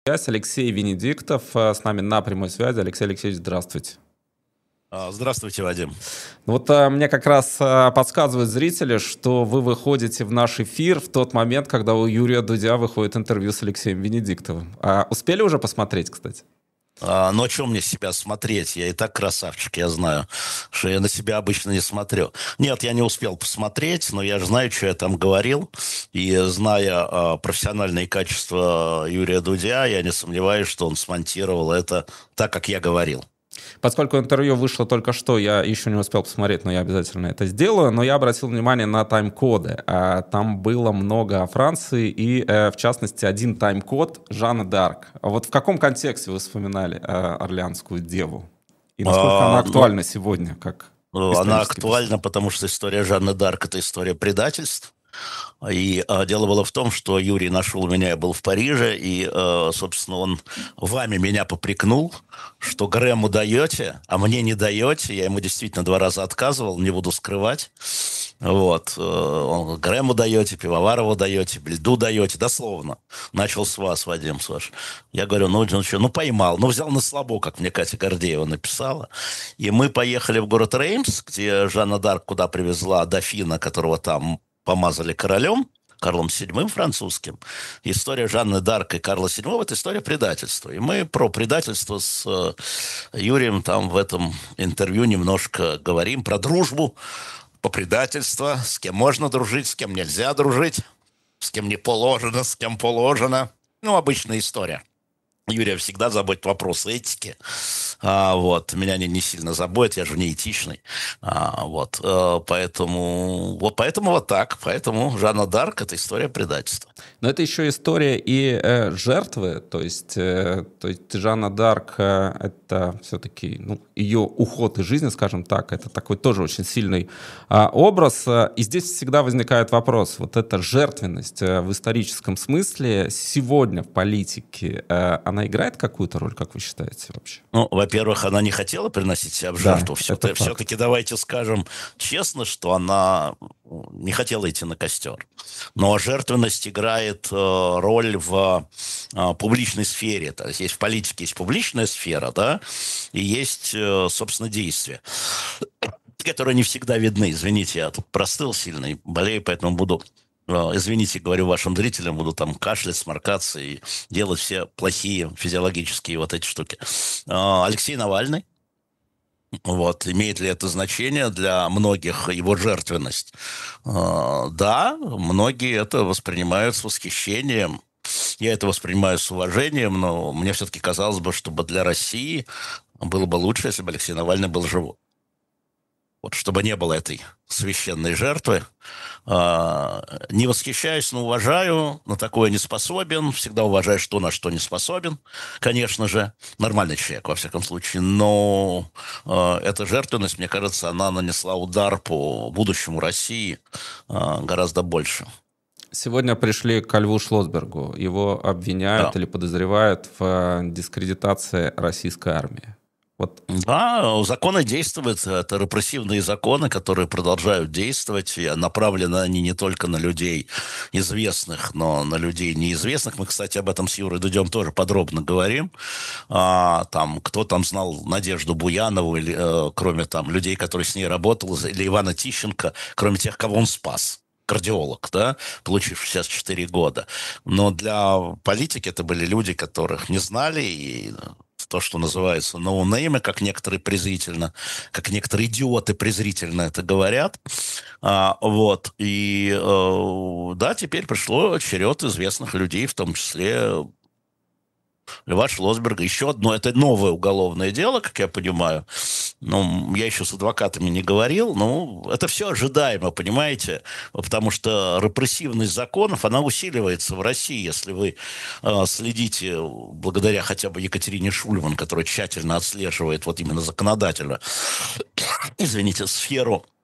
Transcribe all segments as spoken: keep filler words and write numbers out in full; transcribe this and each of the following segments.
связь. Алексей Венедиктов э, с нами на прямой связи. Алексей Алексеевич, здравствуйте. Здравствуйте, Вадим. Вот а, мне как раз а, подсказывают зрители, что вы выходите в наш эфир в тот момент, когда у Юрия Дудя выходит интервью с Алексеем Венедиктовым. А успели уже посмотреть, кстати? А, ну, что мне себя смотреть? Я и так красавчик, я знаю, что я на себя обычно не смотрю. Нет, я не успел посмотреть, но я же знаю, что я там говорил. И зная а, профессиональные качества Юрия Дудя, я не сомневаюсь, что он смонтировал это так, как я говорил. Поскольку интервью вышло только что, я еще не успел посмотреть, но я обязательно это сделаю. Но я обратил внимание на тайм-коды. Там было много о Франции и, в частности, один тайм-код Жанны д'Арк. Вот в каком контексте вы вспоминали Орлеанскую деву? И насколько а, она актуальна ну, сегодня? Как она актуальна, потому что история Жанны д'Арк – это история предательств. И а, дело было в том, что Юрий нашел меня, я был в Париже, и, а, собственно, он вами меня попрекнул, что Грэму даете, а мне не даете. Я ему действительно два раза отказывал, не буду скрывать. Вот. Он, Грэму даете, Пивоварову даете, Бельду даете, дословно. Начал с вас, Вадим, с ваш. Я говорю, ну, ну что, ну поймал, ну взял на слабо, как мне Катя Гордеева написала. И мы поехали в город Реймс, где Жанна д'Арк куда привезла дофина, которого там помазали королем, Карлом седьмым французским. История Жанны д'Арк и Карла седьмого – это история предательства. И мы про предательство с э, Юрием там в этом интервью немножко говорим, про дружбу, по предательству, с кем можно дружить, с кем нельзя дружить, с кем не положено, с кем положено. Ну, обычная история. Юрия всегда заботит вопрос этики. А, вот. Меня они не сильно заботят, я же не этичный. А, вот. А, поэтому, вот, поэтому вот так. Поэтому Жанна д'Арк – это история предательства. Но это еще история и э, жертвы. То есть, э, то есть Жанна д'Арк э, – это все-таки ну, ее уход из жизни, скажем так. Это такой тоже очень сильный э, образ. И здесь всегда возникает вопрос. Вот эта жертвенность э, в историческом смысле сегодня в политике, э, она играет какую-то роль, как вы считаете вообще? Ну, во-первых, она не хотела приносить себя в жертву. Да, все-таки, все-таки давайте скажем честно, что она не хотела идти на костер. Но жертвенность играет э, роль в э, публичной сфере. То есть, есть в политике есть публичная сфера, да, и есть, э, собственно, действия, которые не всегда видны. Извините, я тут простыл сильно и болею, поэтому буду... Извините, говорю вашим зрителям, буду там кашлять, сморкаться и делать все плохие физиологические вот эти штуки. Алексей Навальный. Вот, имеет ли это значение для многих его жертвенность? Да, многие это воспринимают с восхищением. Я это воспринимаю с уважением, но мне все-таки казалось бы, чтобы для России было бы лучше, если бы Алексей Навальный был живой. Вот, чтобы не было этой священной жертвы. А, не восхищаюсь, но уважаю, на такое не способен. Всегда уважаю, что на что не способен, конечно же. Нормальный человек, во всяком случае. Но а, эта жертвенность, мне кажется, она нанесла удар по будущему России а, гораздо больше. Сегодня пришли к Льву Шлосбергу. Его обвиняют да. или подозревают в дискредитации российской армии. Вот. Да, законы действуют, это репрессивные законы, которые продолжают действовать, и направлены они не только на людей известных, но на людей неизвестных. Мы, кстати, об этом с Юрой Дудем тоже подробно говорим. А, там, кто там знал Надежду Буянову, или, э, кроме там, людей, которые с ней работали, или Ивана Тищенко, кроме тех, кого он спас. Кардиолог, да, получив шестьдесят четыре года. Но для политики это были люди, которых не знали, и то, что называется ноунеймы, как некоторые презрительно, как некоторые идиоты презрительно это говорят. А, вот. И э, да, теперь пришло черед известных людей, в том числе Льва Шлосберга. Еще одно, это новое уголовное дело, как я понимаю. Ну, я еще с адвокатами не говорил, но это все ожидаемо, понимаете? Потому что репрессивность законов, она усиливается в России. Если вы э, следите, благодаря хотя бы Екатерине Шульман, которая тщательно отслеживает вот именно законодательно, извините, сферу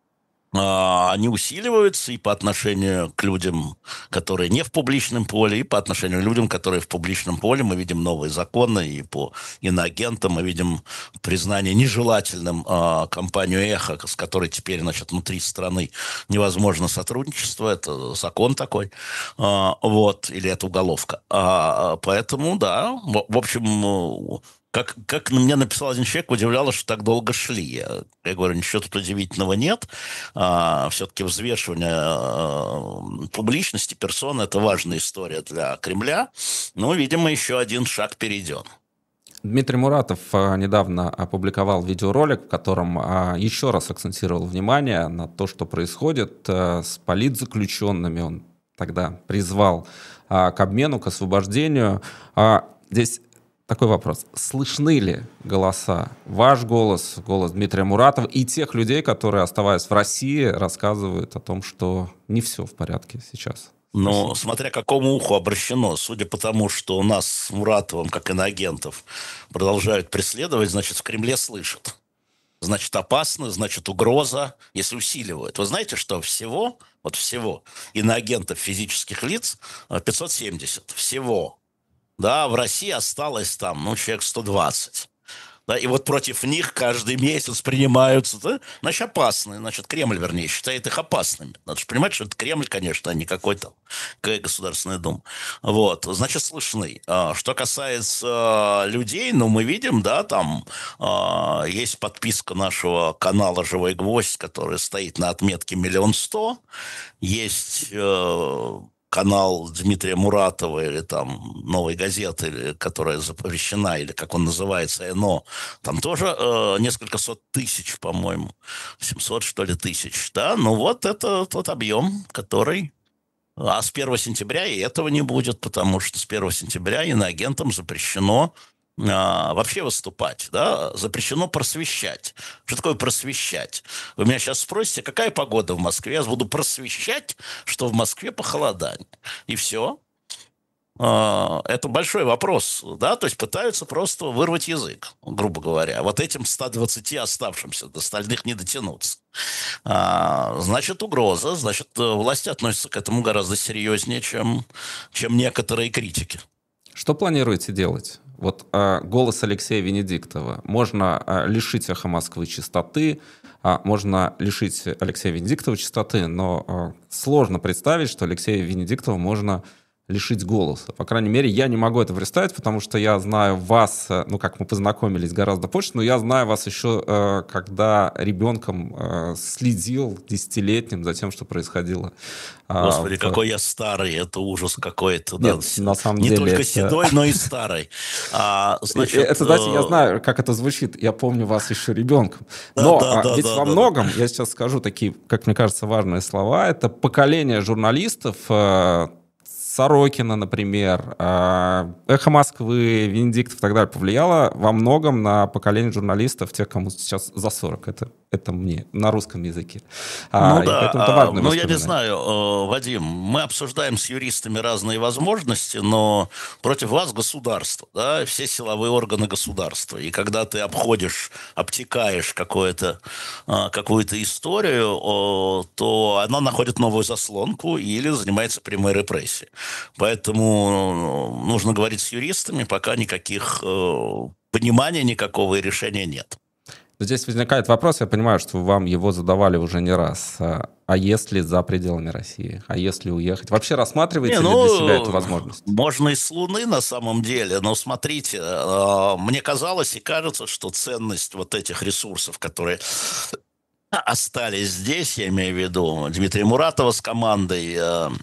а, они усиливаются и по отношению к людям, которые не в публичном поле, и по отношению к людям, которые в публичном поле. Мы видим новые законы, и по иноагентам мы видим признание нежелательным а, компанию «Эхо», с которой теперь, значит, внутри страны невозможно сотрудничество. Это закон такой. А, вот, или это уголовка. А, поэтому, да, в, в общем... Как, как мне написал один человек, удивляло, что так долго шли. Я, я говорю, ничего тут удивительного нет. А, все-таки взвешивание а, публичности персоны – это важная история для Кремля. Но, видимо, еще один шаг перейден. Дмитрий Муратов недавно опубликовал видеоролик, в котором еще раз акцентировал внимание на то, что происходит с политзаключенными. Он тогда призвал к обмену, к освобождению. Здесь такой вопрос. Слышны ли голоса, ваш голос, голос Дмитрия Муратова и тех людей, которые, оставаясь в России, рассказывают о том, что не все в порядке сейчас? Ну, смотря к какому уху обращено. Судя по тому, что у нас с Муратовым, как иноагентов, продолжают преследовать, значит, в Кремле слышат. Значит, опасно, значит, угроза, если усиливают. Вы знаете, что всего, вот всего, иноагентов физических лиц пятьсот семьдесят. Всего. Да, в России осталось там, ну, человек сто двадцать. Да, и вот против них каждый месяц принимаются, да, значит, опасные. Значит, Кремль, вернее, считает их опасными. Надо же понимать, что это Кремль, конечно, а не какой-то Государственная Дума. Вот, значит, слышны. Что касается людей, ну, мы видим, да, там есть подписка нашего канала «Живой гвоздь», который стоит на отметке миллион сто. Есть... канал Дмитрия Муратова или там «Новой газеты», которая запрещена, или как он называется, ЭНО, там тоже э, несколько сот тысяч, по-моему, семьсот, что ли, тысяч, да, ну вот это тот объем, который... А с первого сентября и этого не будет, потому что с первого сентября иноагентам запрещено а, вообще выступать, да, запрещено просвещать. Что такое просвещать? Вы меня сейчас спросите, какая погода в Москве? Я буду просвещать, что в Москве похолодание. И все. А, это большой вопрос, да, то есть пытаются просто вырвать язык, грубо говоря. Вот этим ста двадцати оставшимся, до остальных не дотянуться. А, значит, угроза, значит, власти относятся к этому гораздо серьезнее, чем, чем некоторые критики. Что планируете делать? Вот э, голос Алексея Венедиктова. Можно э, лишить «Эхо Москвы» чистоты, э, можно лишить Алексея Венедиктова чистоты, но э, сложно представить, что Алексея Венедиктова можно лишить голоса. По крайней мере, я не могу это представить, потому что я знаю вас, ну, как мы познакомились гораздо позже, но я знаю вас еще, э, когда ребенком э, следил десятилетним за тем, что происходило. Господи, в... какой я старый, это ужас какой-то. Нет, да. на самом не деле только это... седой, но и старый. А, значит, это, знаете, я знаю, как это звучит. Я помню вас еще ребенком. Но да, да, ведь да, во да, многом, да. я сейчас скажу такие, как мне кажется, важные слова, это поколение журналистов, Сорокина, например, «Эхо Москвы», Венедиктов и так далее, повлияло во многом на поколение журналистов, тех, кому сейчас за сорок. Это, это мне на русском языке. Ну и да, поэтому это важное ну я не знаю, Вадим, мы обсуждаем с юристами разные возможности, но против вас государство, да, все силовые органы государства. И когда ты обходишь, обтекаешь какое-то, какую-то историю, то она находит новую заслонку или занимается прямой репрессией. Поэтому нужно говорить с юристами, пока никаких понимания никакого и решения нет. Здесь возникает вопрос, я понимаю, что вам его задавали уже не раз. А если за пределами России? А если уехать? Вообще рассматриваете не, ли ну, для себя эту возможность? Можно и с Луны на самом деле, но смотрите, мне казалось и кажется, что ценность вот этих ресурсов, которые остались здесь, я имею в виду Дмитрия Муратова с командой,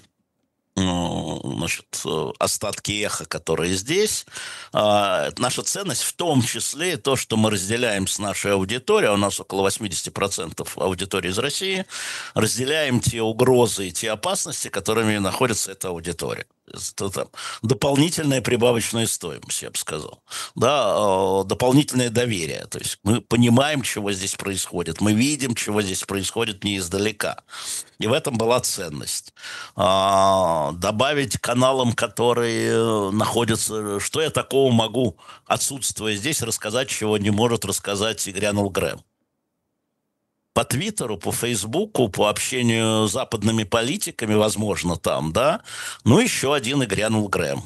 значит, остатки «Эхо», которые здесь. Наша ценность в том числе и то, что мы разделяем с нашей аудиторией, у нас около восемьдесят процентов аудитории из России, разделяем те угрозы и те опасности, которыми находится эта аудитория. Это там дополнительная прибавочная стоимость, я бы сказал. Да, дополнительное доверие. То есть мы понимаем, чего здесь происходит. Мы видим, чего здесь происходит не издалека. И в этом была ценность. А, добавить каналам, которые находятся... Что я такого могу, отсутствуя здесь, рассказать, чего не может рассказать и грянул Грэм? по Твиттеру, по Фейсбуку, по общению с западными политиками, возможно, там, да. Ну, еще один и грянул Грэм.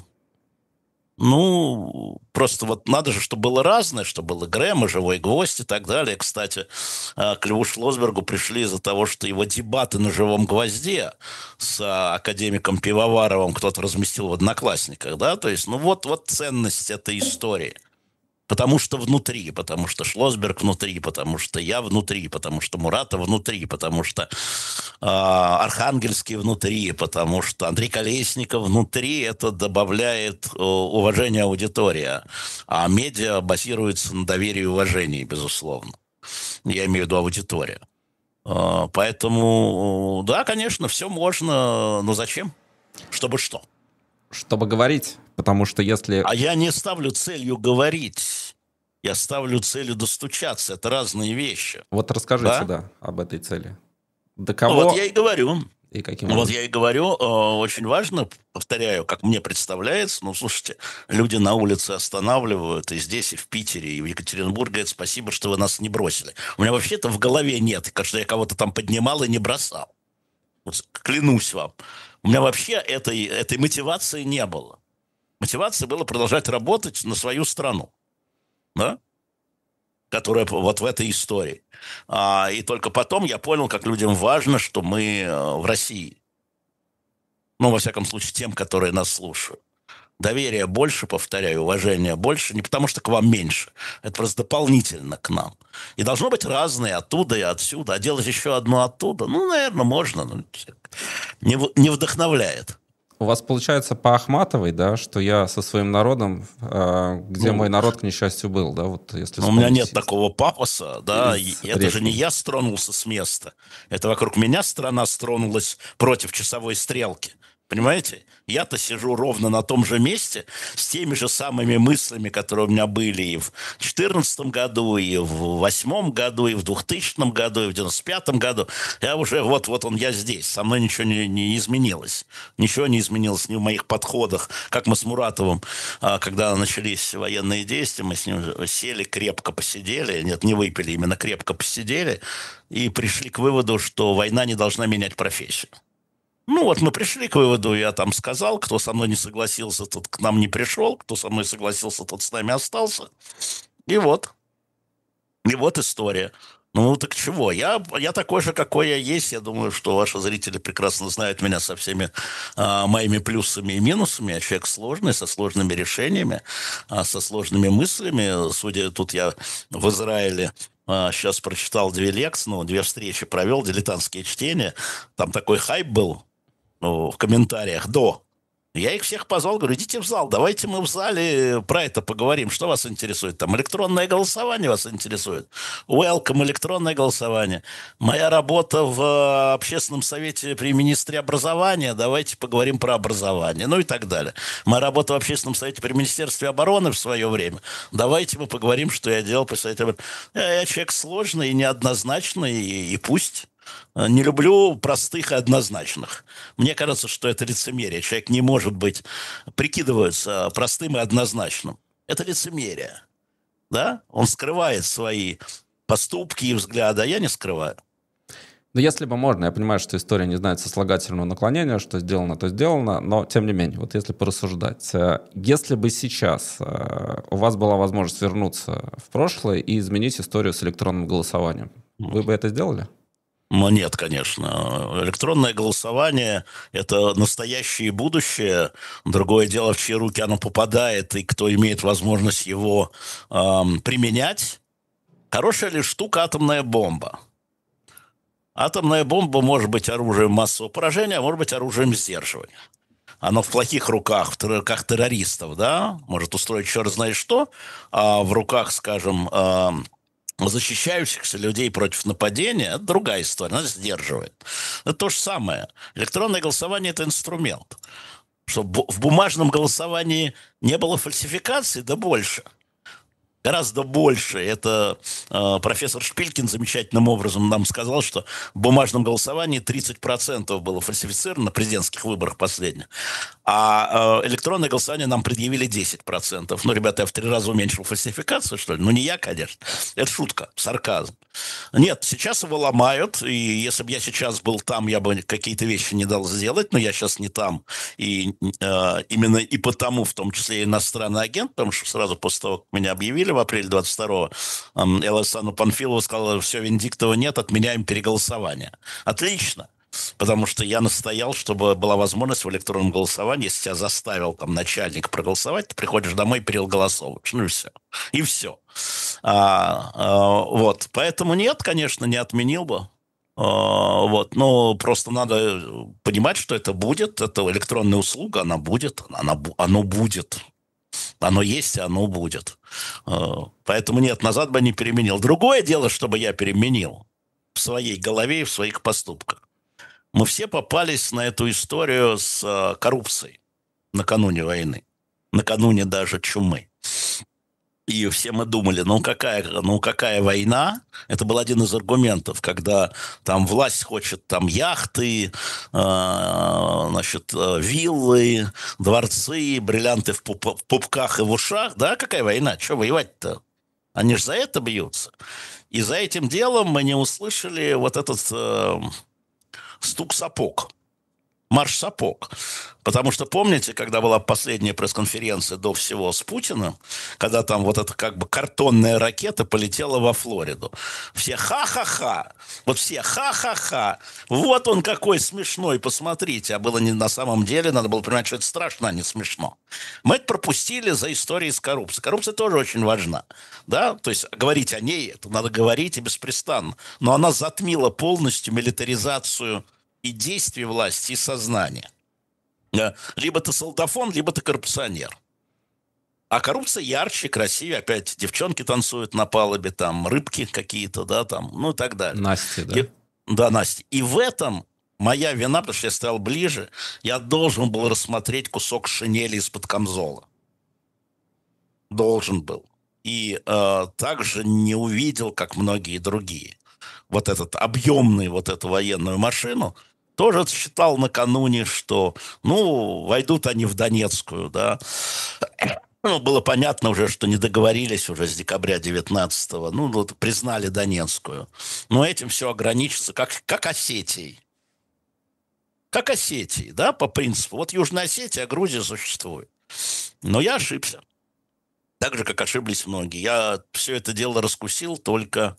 Ну, просто вот надо же, чтобы было разное, чтобы был и Грэм, и Живой Гвоздь и так далее. Кстати, к Льву Шлосбергу пришли из-за того, что его дебаты на Живом Гвозде с академиком Пивоваровым кто-то разместил в Одноклассниках, да, то есть, ну вот, вот ценность этой истории. Потому что внутри, потому что Шлосберг внутри, потому что я внутри, потому что Муратов внутри, потому что э, Архангельский внутри, потому что Андрей Колесников внутри, это добавляет э, уважение аудитории. А медиа базируется на доверии и уважении, безусловно. Я имею в виду аудиторию. Э, поэтому, да, конечно, все можно, но зачем? Чтобы что? Чтобы говорить, потому что если... А я не ставлю целью говорить, я ставлю целью достучаться, это разные вещи. Вот расскажите, да, да об этой цели. До кого... Ну, вот я и говорю. И каким вот образом? я и говорю, очень важно, повторяю, как мне представляется, ну, слушайте, люди на улице останавливают, и здесь, и в Питере, и в Екатеринбурге, говорят, спасибо, что вы нас не бросили. У меня вообще-то в голове нет, что я кого-то там поднимал и не бросал. Вот, клянусь вам. У меня вообще этой, этой мотивации не было. Мотивация была продолжать работать на свою страну, да? Которая вот в этой истории. А, и только потом я понял, как людям важно, что мы в России. Ну, во всяком случае, тем, которые нас слушают. Доверия больше, повторяю, уважения больше, не потому что к вам меньше. Это просто дополнительно к нам. И должно быть разные оттуда и отсюда. А делать еще одно оттуда, ну, наверное, можно. Но не, не вдохновляет. У вас получается по Ахматовой, да, что я со своим народом, э, где ну, мой народ, к несчастью, был, да, вот если у меня нет такого пафоса, да, и это речи. же не я стронулся с места, это вокруг меня страна стронулась против часовой стрелки. Понимаете? Я-то сижу ровно на том же месте с теми же самыми мыслями, которые у меня были и в четырнадцатом году, и в восьмом году, и в двухтысячном году, и в девяносто пятом году. Я уже, вот, вот он, я здесь. Со мной ничего не, не изменилось. Ничего не изменилось ни в моих подходах. Как мы с Муратовым, когда начались военные действия, мы с ним сели, крепко посидели. Нет, не выпили, именно крепко посидели. И пришли к выводу, что война не должна менять профессию. Ну, вот мы пришли к выводу, я там сказал, кто со мной не согласился, тот к нам не пришел, кто со мной согласился, тот с нами остался. И вот. И вот история. Ну, так чего? Я, я такой же, какой я есть. Я думаю, что ваши зрители прекрасно знают меня со всеми а, моими плюсами и минусами. Я человек сложный, со сложными решениями, а, со сложными мыслями. Судя, тут я в Израиле а, сейчас прочитал две лекции, ну, две встречи провел, дилетантские чтения. Там такой хайп был. Ну, в комментариях до. Я их всех позвал, говорю, идите в зал, давайте мы в зале про это поговорим. Что вас интересует? Там электронное голосование вас интересует? Welcome, электронное голосование. Моя работа в общественном совете при министре образования, давайте поговорим про образование. Ну и так далее. Моя работа в общественном совете при министерстве обороны в свое время. Давайте мы поговорим, что я делал при совете обороны. Я, я человек сложный и неоднозначный, и, и пусть... Не люблю простых и однозначных. Мне кажется, что это лицемерие. Человек не может быть, прикидывается простым и однозначным. Это лицемерие. Да? Он скрывает свои поступки и взгляды, а я не скрываю. Ну, если бы можно, я понимаю, что история не знает сослагательного наклонения, что сделано, то сделано, но тем не менее, вот если порассуждать, если бы сейчас у вас была возможность вернуться в прошлое и изменить историю с электронным голосованием, вы бы это сделали? Ну, нет, конечно. Электронное голосование – это настоящее и будущее. Другое дело, в чьи руки оно попадает и кто имеет возможность его эм, применять. Хорошая ли штука атомная бомба? Атомная бомба может быть оружием массового поражения, а может быть оружием сдерживания. Оно в плохих руках, в руках террористов, да, может устроить черт знает что, а в руках, скажем, эм, защищающихся людей против нападения, это другая история, она сдерживает. Это то же самое. Электронное голосование – это инструмент. Чтобы в бумажном голосовании не было фальсификаций, да больше. гораздо больше. Это э, профессор Шпилькин замечательным образом нам сказал, что в бумажном голосовании тридцать процентов было фальсифицировано на президентских выборах последних, а э, электронное голосование нам предъявили десять процентов. Ну, ребята, я в три раза уменьшил фальсификацию, что ли? Ну, не я, конечно. Это шутка, сарказм. Нет, сейчас его ломают, и если бы я сейчас был там, я бы какие-то вещи не дал сделать, но я сейчас не там. И э, именно и потому, в том числе, иностранный агент, потому что сразу после того, как меня объявили в апреле двадцать второго, э, Александру Панфилову сказала: все, Венедиктова нет, отменяем переголосование. Отлично. Потому что я настоял, чтобы была возможность в электронном голосовании, если тебя заставил там начальник проголосовать, ты приходишь домой и переголосовываешь. Ну и все. И все. А, а, вот. Поэтому нет, конечно, не отменил бы. А, вот. Но просто надо понимать, что это будет. Это электронная услуга, она будет. Она, оно будет. Оно есть, и оно будет. А, поэтому нет, назад бы не переменил. Другое дело, чтобы я переменил в своей голове и в своих поступках. Мы все попались на эту историю с э, коррупцией накануне войны, накануне даже чумы. И все мы думали, ну какая, ну какая война? Это был один из аргументов, когда там власть хочет там яхты, э, значит, э, виллы, дворцы, бриллианты в, пуп- в пупках и в ушах. Да, какая война? Что воевать-то? Они же за это бьются. И за этим делом мы не услышали вот этот... Э, стук сапог, марш сапог. Потому что помните, когда была последняя пресс-конференция до всего с Путиным, когда там вот эта как бы картонная ракета полетела во Флориду. Все ха-ха-ха, вот все ха-ха-ха, вот он какой смешной, посмотрите. А было не на самом деле, надо было понимать, что это страшно, а не смешно. Мы это пропустили за историей с коррупцией. Коррупция тоже очень важна, да, то есть говорить о ней, это надо говорить и беспрестанно. Но она затмила полностью милитаризацию и действий власти, и сознания. Либо ты солдафон, либо ты коррупционер. А коррупция ярче, красивее. Опять девчонки танцуют на палубе, там рыбки какие-то, да, там, ну и так далее. Настя, да? И, да, Настя. И в этом моя вина, потому что я стоял ближе, я должен был рассмотреть кусок шинели из-под камзола. Должен был. И э, также не увидел, как многие другие, вот этот объемный, вот эту военную машину. Тоже считал накануне, что, ну, войдут они в Донецкую, да. Ну, было понятно уже, что не договорились уже с декабря девятнадцатого. Ну, вот признали Донецкую. Но этим все ограничится, как, как Осетией. Как Осетией, да, по принципу. Вот Южная Осетия, а Грузия существует. Но я ошибся. Так же, как ошиблись многие. Я все это дело раскусил только,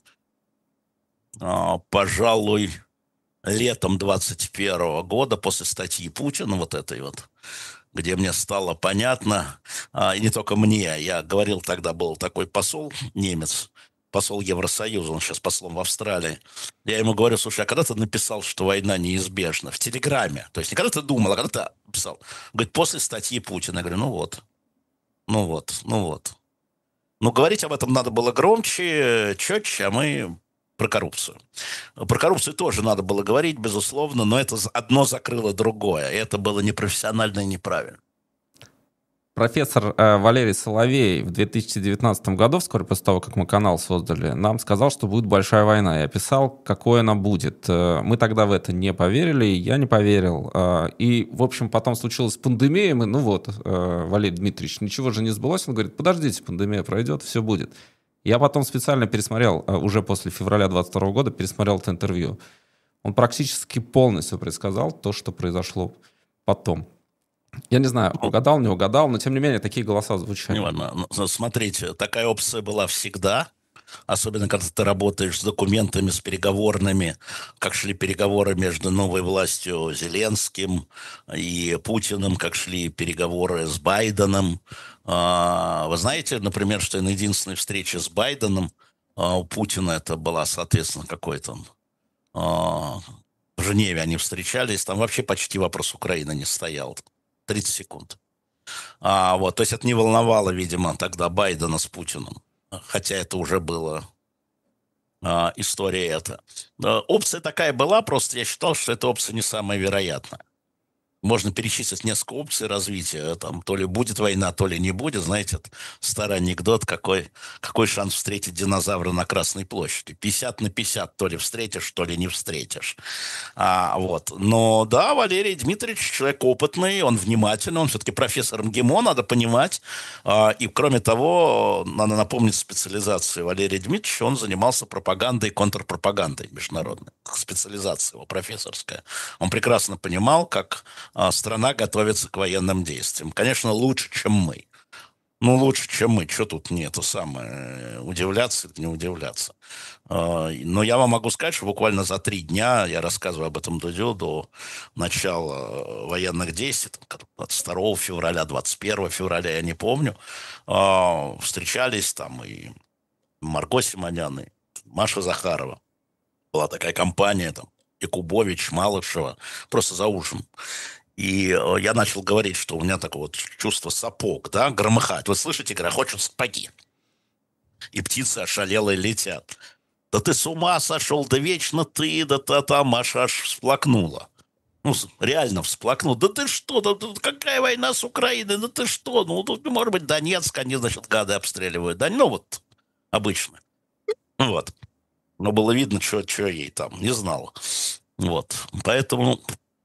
а, пожалуй... летом двадцать первого года, после статьи Путина, вот этой вот, где мне стало понятно, а, и не только мне, я говорил, тогда был такой посол, немец, посол Евросоюза, он сейчас послом в Австралии, я ему говорю: слушай, а когда ты написал, что война неизбежна? В Телеграме, то есть не когда ты думал, а когда ты писал. Говорит, после статьи Путина. Я говорю, ну вот, ну вот, ну вот. Ну, говорить об этом надо было громче, четче, а мы... Про коррупцию. Про коррупцию тоже надо было говорить, безусловно, но это одно закрыло другое. И это было непрофессионально и неправильно. Профессор э, Валерий Соловей в две тысячи девятнадцатом году, вскоре после того, как мы канал создали, нам сказал, что будет большая война. И описал, какой она будет. Э, мы тогда в это не поверили, я не поверил. Э, и, в общем, потом случилась пандемия. Мы, ну вот, э, Валерий Дмитриевич, ничего же не сбылось. Он говорит, подождите, пандемия пройдет, все будет. Я потом специально пересмотрел, уже после февраля двадцать второго года, пересмотрел это интервью. Он практически полностью предсказал то, что произошло потом. Я не знаю, угадал, не угадал, но тем не менее такие голоса звучали. Неважно. Смотрите, такая опция была всегда. Особенно, когда ты работаешь с документами, с переговорными, как шли переговоры между новой властью Зеленским и Путиным, как шли переговоры с Байденом. Вы знаете, например, что на единственной встрече с Байденом у Путина, это была, соответственно, какой-то в Женеве они встречались, там вообще почти вопрос Украины не стоял. тридцать секунд. А, вот, то есть это не волновало, видимо, тогда Байдена с Путиным. Хотя это уже была а, история эта. А, опция такая была, просто я считал, что эта опция не самая вероятная. Можно перечислить несколько опций развития. Там, то ли будет война, то ли не будет. Знаете, это старый анекдот, какой, какой шанс встретить динозавра на Красной площади. пятьдесят на пятьдесят, то ли встретишь, то ли не встретишь. А, вот. Но да, Валерий Дмитриевич человек опытный, он внимательный, он все-таки профессор МГИМО, надо понимать. А, и кроме того, надо напомнить специализацию Валерия Дмитриевича, он занимался пропагандой и контрпропагандой международной. Специализация его профессорская. Он прекрасно понимал, как а, страна готовится к военным действиям. Конечно, лучше, чем мы. Ну, лучше, чем мы. Что тут не это самое? Удивляться или не удивляться? А, Но я вам могу сказать, что буквально за три дня, я рассказываю об этом Дудю, до начала военных действий, там, двадцать второго февраля, двадцать первого февраля, я не помню, а, встречались там и Марго Симонян, и Маша Захарова. Была такая компания, там, Якубович, Малышева, просто за ужином. И э, я начал говорить, что у меня такое вот чувство сапог, да, громыхать. Вы слышите, грохочут сапоги. И птицы ошалелые летят. Да ты с ума сошел, да вечно ты, да та там, Маша аж всплакнула. Ну, с- реально всплакнул. Да ты что, да, да какая война с Украиной, да ты что? Ну, тут, может быть, Донецк, они, значит, гады обстреливают. Да, ну вот, обычно. Вот. Но было видно, что ей там, не знал. Вот. Поэтому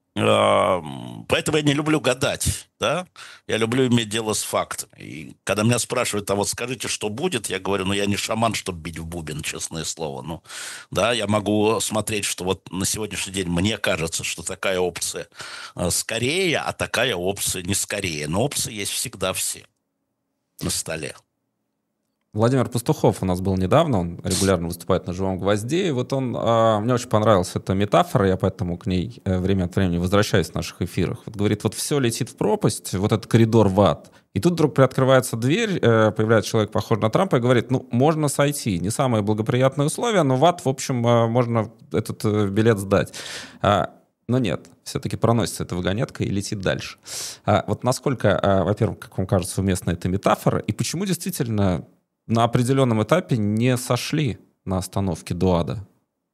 А, Поэтому я не люблю гадать, да, я люблю иметь дело с фактами. И когда меня спрашивают, а вот скажите, что будет, я говорю, ну, я не шаман, чтобы бить в бубен, честное слово. Ну, да, я могу смотреть, что вот на сегодняшний день мне кажется, что такая опция а, скорее, а такая опция не скорее. Но опции есть всегда все на столе. Владимир Пастухов у нас был недавно, он регулярно выступает на «Живом гвозде», и вот он, а, мне очень понравилась эта метафора, я поэтому к ней э, время от времени возвращаюсь в наших эфирах. Вот говорит, вот все летит в пропасть, вот этот коридор в ад, и тут вдруг приоткрывается дверь, э, появляется человек, похожий на Трампа, и говорит, ну, можно сойти, не самые благоприятные условия, но в ад, в общем, э, можно этот э, билет сдать. А, но нет, все-таки проносится эта вагонетка и летит дальше. А, вот насколько, а, во-первых, как вам кажется, уместна эта метафора, и почему действительно на определенном этапе не сошли на остановке до ада?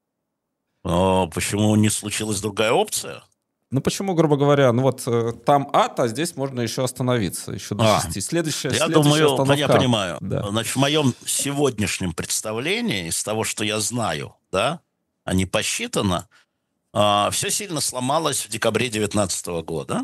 Но почему не случилась другая опция? Ну почему, грубо говоря, ну вот э, там ад, а здесь можно еще остановиться, еще до А, шести. Следующая, я следующая думаю, я остановка ад. понимаю. Да. Значит, в моем сегодняшнем представлении, из того, что я знаю, да, а не посчитано, а, все сильно сломалось в декабре девятнадцатого года.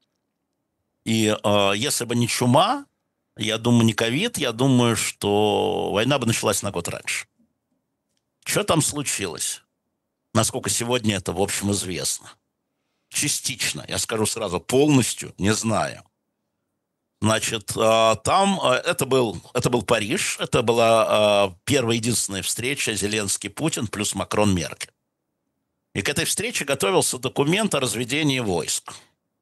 И а, если бы не чума, я думаю, не ковид, я думаю, что война бы началась на год раньше. Что там случилось? Насколько сегодня это, в общем, известно. Частично, я скажу сразу, полностью не знаю. Значит, а, там а, это был, это был Париж, это была а, первая единственная встреча Зеленский-Путин плюс Макрон-Меркель. И к этой встрече готовился документ о разведении войск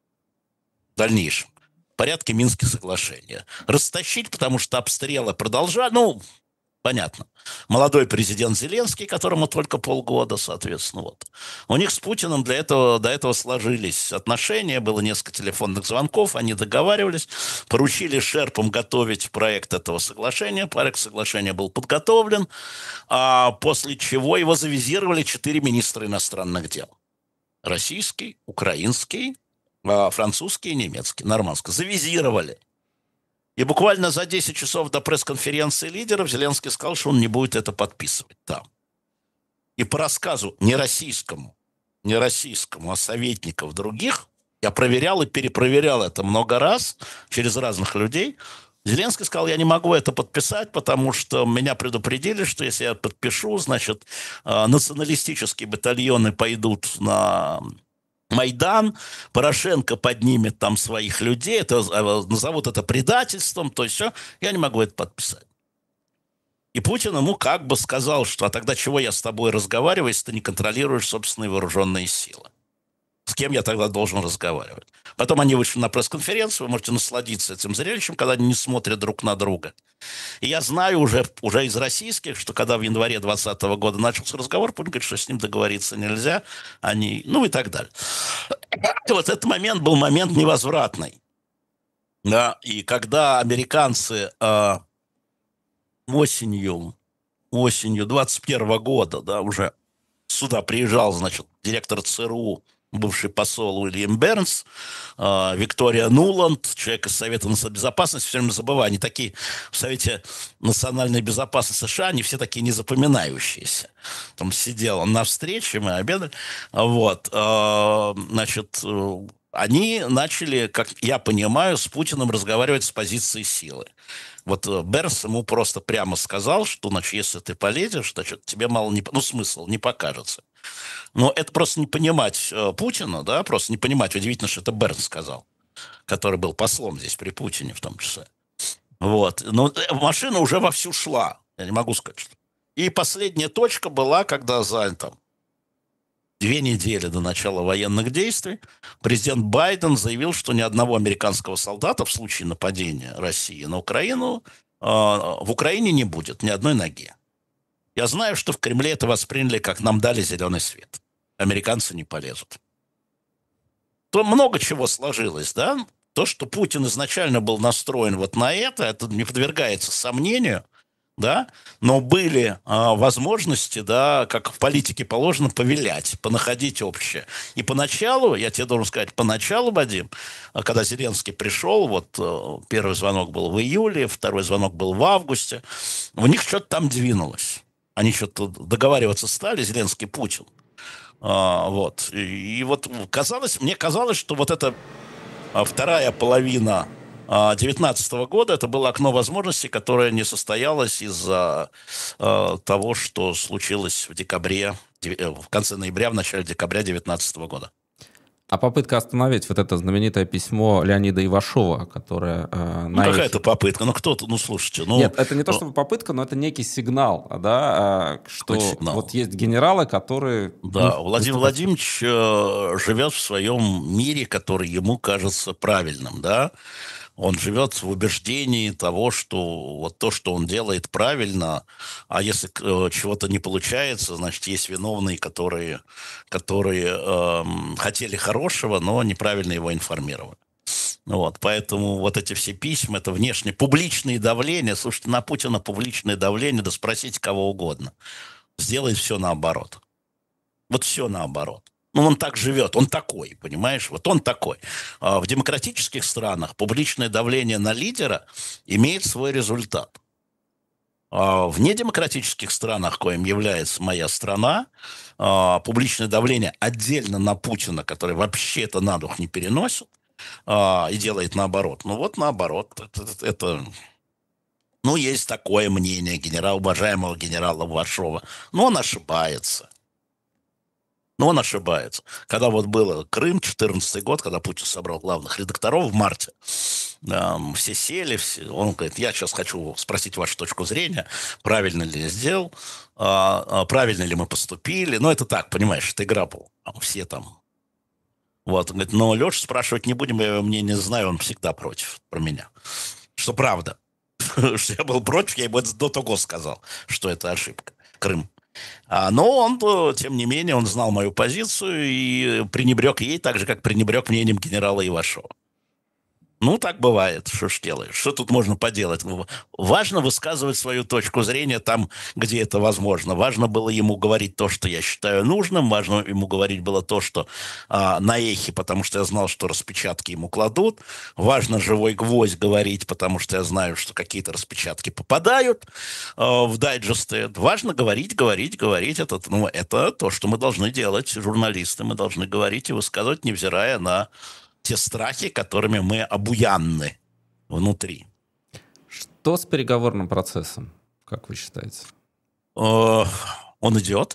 в дальнейшем, в порядке Минских соглашений. Растащить, потому что обстрелы продолжали, ну, понятно. Молодой президент Зеленский, которому только полгода, соответственно, вот. У них с Путиным для этого, до этого сложились отношения, было несколько телефонных звонков, они договаривались, поручили шерпам готовить проект этого соглашения, проект соглашения был подготовлен, а после чего его завизировали четыре министра иностранных дел. Российский, украинский, а, французский и немецкий, нормандский. Завизировали. И буквально за десять часов до пресс-конференции лидеров Зеленский сказал, что он не будет это подписывать там. И по рассказу не российскому, не российскому, а советников других, я проверял и перепроверял это много раз через разных людей, Зеленский сказал, я не могу это подписать, потому что меня предупредили, что если я подпишу, значит, националистические батальоны пойдут на Майдан, Порошенко поднимет там своих людей, это, назовут это предательством, то есть все, я не могу это подписать. И Путин ему как бы сказал, что а тогда чего я с тобой разговариваю, если ты не контролируешь собственные вооруженные силы? С кем я тогда должен разговаривать? Потом они вышли на пресс-конференцию, вы можете насладиться этим зрелищем, когда они не смотрят друг на друга. И я знаю уже, уже из российских, что когда в январе двадцатого года начался разговор, Путин говорит, что с ним договориться нельзя, они, ну и так далее. И вот этот момент был момент невозвратный. Да, и когда американцы э, осенью, осенью двадцать первого года, да, уже сюда приезжал, значит, директор ЦРУ бывший посол Уильям Бернс, э, Виктория Нуланд, человек из Совета национальной безопасности, все время забываю, они такие в Совете национальной безопасности США, они все такие незапоминающиеся. Там сидел он на встрече, мы обедали, вот, э, значит, э, они начали, как я понимаю, с Путиным разговаривать с позиции силы. Вот Бернс ему просто прямо сказал, что, значит, если ты полезешь, значит, тебе мало не... Ну, смысл не покажется. Но это просто не понимать э, Путина, да, просто не понимать. Удивительно, что это Бернс сказал, который был послом здесь при Путине в том числе. Вот. Но машина уже вовсю шла. Я не могу сказать, что... И последняя точка была, когда за там, две недели до начала военных действий президент Байден заявил, что ни одного американского солдата в случае нападения России на Украину э, в Украине не будет, ни одной ноги. Я знаю, что в Кремле это восприняли, как нам дали зеленый свет. Американцы не полезут. То много чего сложилось, да? То, что Путин изначально был настроен вот на это, это не подвергается сомнению, да? Но были а, возможности, да, как в политике положено, повелять, понаходить общее. И поначалу, я тебе должен сказать, поначалу, Вадим, когда Зеленский пришел, вот первый звонок был в июле, второй звонок был в августе, у них что-то там двинулось. Они что-то договариваться стали, Зеленский, Путин. А, вот. И, и вот казалось, мне казалось, что вот эта вторая половина девятнадцатого года, это было окно возможностей, которое не состоялось из-за а, того, что случилось в декабре, в конце ноября, в начале декабря девятнадцатого года. А попытка остановить вот это знаменитое письмо Леонида Ивашова, которое... Э, ну, какая-то попытка. Ну, кто-то, ну, слушайте... Ну, Нет, это не то, ну, чтобы попытка, но это некий сигнал, да, что сигнал? Вот есть генералы, которые... Да, ну, Владимир Владимирович э, живет в своем мире, который ему кажется правильным, да. Он живет в убеждении того, что вот то, что он делает, правильно, а если э, чего-то не получается, значит, есть виновные, которые, которые э, хотели хорошего, но неправильно его информировали. Вот, поэтому вот эти все письма, это внешние, публичные давления, слушайте, на Путина публичное давление, да спросите кого угодно, сделает все наоборот. Вот все наоборот. Ну, он так живет, он такой, понимаешь? Вот он такой. В демократических странах публичное давление на лидера имеет свой результат. А в недемократических странах, коим является моя страна, публичное давление отдельно на Путина, который вообще это на дух не переносит, и делает наоборот. Ну, вот наоборот. Это... это ну, есть такое мнение генерала, уважаемого генерала Ивашова. Но он ошибается. Но он ошибается. Когда вот было Крым, четырнадцатый год, когда Путин собрал главных редакторов в марте, э, все сели, все, он говорит, я сейчас хочу спросить вашу точку зрения, правильно ли я сделал, э, э, правильно ли мы поступили. Ну, это так, понимаешь, это игра была. Все там. Вот, он говорит, но Леша спрашивать не будем, я его мнение знаю, он всегда против про меня. Что правда. Что я был против, я ему до того сказал, что это ошибка. Крым. Но он, тем не менее, он знал мою позицию и пренебрег ей так же, как пренебрег мнением генерала Ивашова. Ну, так бывает, что ж делаешь. Что тут можно поделать? Важно высказывать свою точку зрения там, где это возможно. Важно было ему говорить то, что я считаю нужным. Важно ему говорить было то, что а, на эхе, потому что я знал, что распечатки ему кладут. Важно живой гвоздь говорить, потому что я знаю, что какие-то распечатки попадают а, в дайджесты. Важно говорить, говорить, говорить. Это, ну, это то, что мы должны делать, журналисты. Мы должны говорить и высказывать, невзирая на те страхи, которыми мы обуянны внутри. Что с переговорным процессом, как вы считаете? Он идет.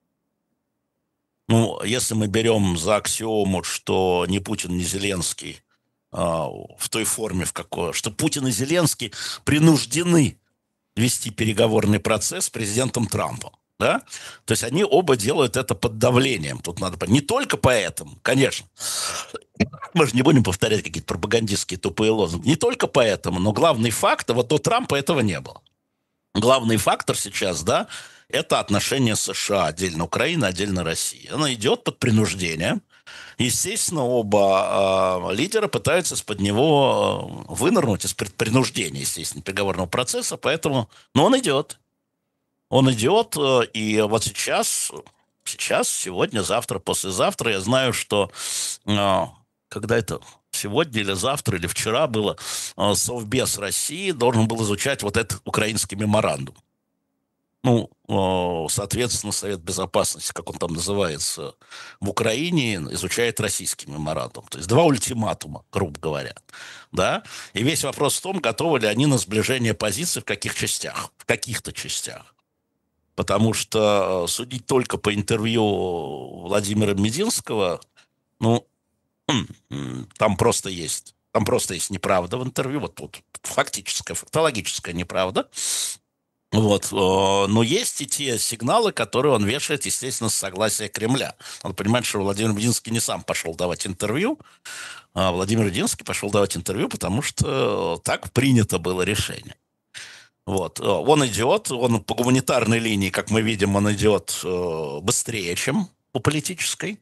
Ну, если мы берем за аксиому, что ни Путин, ни Зеленский в той форме, в какой, что Путин и Зеленский принуждены вести переговорный процесс с президентом Трампом. Да? То есть они оба делают это под давлением. Тут надо понять. Не только поэтому, конечно. Мы же не будем повторять какие-то пропагандистские тупые лозунги. Не только поэтому, но главный фактор, вот до Трампа этого не было. Главный фактор сейчас, да, это отношения США, отдельно Украина, отдельно Россия. Она идет под принуждением. Естественно, оба э, лидера пытаются из-под него э, вынырнуть, из-под принуждения, естественно, переговорного процесса, поэтому, но он идет. Он идет, и вот сейчас Сейчас, сегодня, завтра, послезавтра. Я знаю, что э, когда это сегодня или завтра, или вчера было, э, Совбез России должен был изучать вот этот украинский меморандум. Ну, э, соответственно, Совет Безопасности, как он там называется, в Украине изучает российский меморандум. То есть два ультиматума, грубо говоря. Да? И весь вопрос в том, готовы ли они на сближение позиций в каких частях, в каких-то частях. Потому что судить только по интервью Владимира Мединского, ну, там просто есть, там просто есть неправда в интервью, вот тут фактическая, фактологическая неправда. Вот. Но есть и те сигналы, которые он вешает, естественно, с согласия Кремля. Надо понимать, что Владимир Мединский не сам пошел давать интервью, а Владимир Мединский пошел давать интервью, потому что так принято было решение. Вот. Он идет, он по гуманитарной линии, как мы видим, он идет быстрее, чем по политической.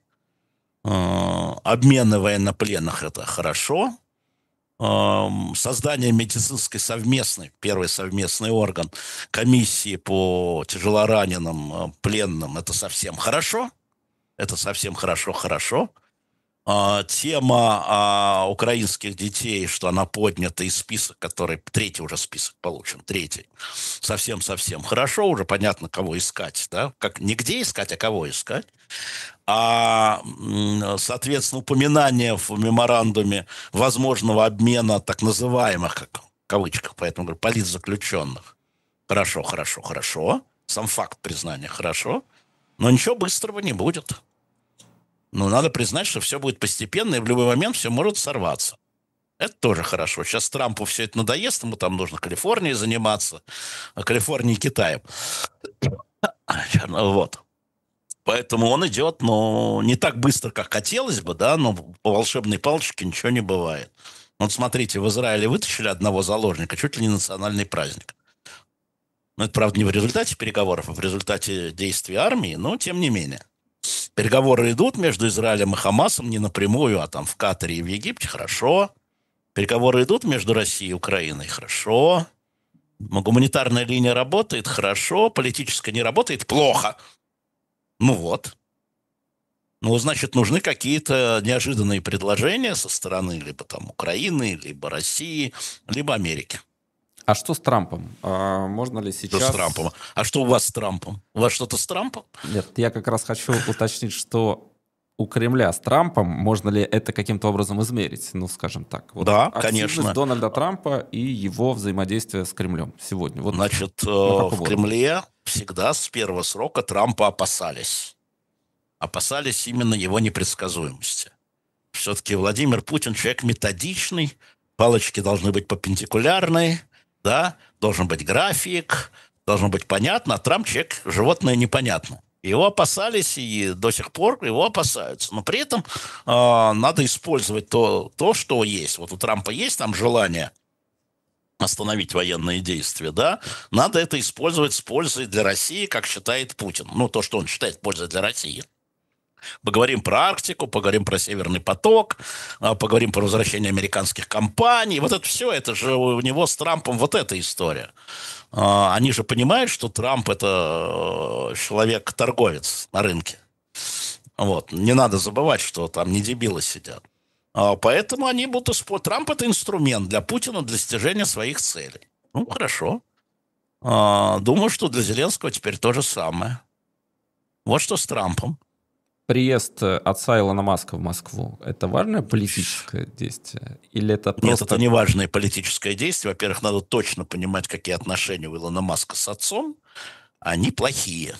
Обмены военнопленных – это хорошо. Создание медицинской совместной, первый совместный орган, комиссии по тяжелораненым, пленным – это совсем хорошо. Это совсем хорошо, хорошо. Тема а, украинских детей, что она поднята из списка, который третий уже список получен, третий, совсем-совсем хорошо, уже понятно, кого искать, да, как не где искать, а кого искать. А, соответственно, упоминание в меморандуме возможного обмена так называемых, как в кавычках, поэтому говорю, политзаключенных. Хорошо, хорошо, хорошо. Сам факт признания хорошо, но ничего быстрого не будет. Но надо признать, что все будет постепенно, и в любой момент все может сорваться. Это тоже хорошо. Сейчас Трампу все это надоест, ему там нужно Калифорнией заниматься, а Калифорнией и Китаем. Вот. Поэтому он идет, но не так быстро, как хотелось бы, да, но по волшебной палочке ничего не бывает. Вот смотрите, в Израиле вытащили одного заложника, чуть ли не национальный праздник. Ну, это, правда, не в результате переговоров, а в результате действий армии, но тем не менее. Переговоры идут между Израилем и Хамасом не напрямую, а там в Катаре и в Египте. Хорошо. Переговоры идут между Россией и Украиной. Хорошо. Гуманитарная линия работает. Хорошо. Политическая не работает. Плохо. Ну вот. Ну, значит, нужны какие-то неожиданные предложения со стороны либо там Украины, либо России, либо Америки. А что с Трампом? А можно ли сейчас... Что с Трампом? А что у вас с Трампом? У вас что-то с Трампом? Нет, я как раз хочу уточнить, что у Кремля с Трампом, можно ли это каким-то образом измерить? Ну, скажем так. Вот да, активность конечно. Дональда Трампа и его взаимодействие с Кремлем сегодня. Вот Значит, в Кремле всегда с первого срока Трампа опасались. Опасались именно его непредсказуемости. Все-таки Владимир Путин человек методичный, палочки должны быть перпендикулярные, да, должен быть график, должно быть понятно, а Трамп человек животное непонятно. Его опасались и до сих пор его опасаются. Но при этом э, надо использовать то, то, что есть. Вот у Трампа есть там желание остановить военные действия, да, надо это использовать с пользой для России, как считает Путин. Ну, то, что он считает пользой для России. Поговорим про Арктику, поговорим про Северный поток, поговорим про возвращение американских компаний. Вот это все, это же у него с Трампом вот эта история. Они же понимают, что Трамп – это человек-торговец на рынке. Вот. Не надо забывать, что там не дебилы сидят. Поэтому они будут использовать. Трамп – это инструмент для Путина для достижения своих целей. Ну, хорошо. Думаю, что для Зеленского теперь то же самое. Вот что с Трампом. Приезд отца Илона Маска в Москву – это важное политическое действие? Или это просто... Нет, это не важное политическое действие. Во-первых, надо точно понимать, какие отношения у Илона Маска с отцом. Они плохие.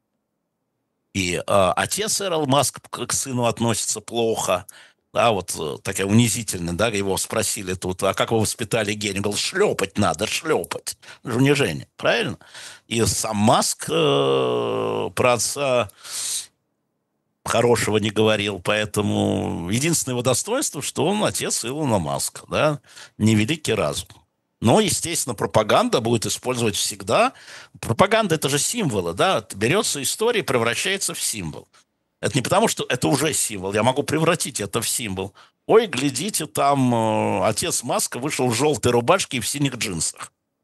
И э, отец Илона Маска к сыну относится плохо. Да, вот такая унизительная, да, его спросили тут, а как вы воспитали гений? Он говорил, шлепать надо, шлепать. Это же унижение, правильно? И сам Маск э, про отца... хорошего не говорил, поэтому единственное его достоинство, что он отец Илона Маска, да, невеликий разум. Но, естественно, пропаганда будет использовать всегда. Пропаганда – это же символы, да, берется история и превращается в символ. Это не потому, что это уже символ, я могу превратить это в символ. Ой, глядите, там э, отец Маска вышел в желтой рубашке и в синих джинсах.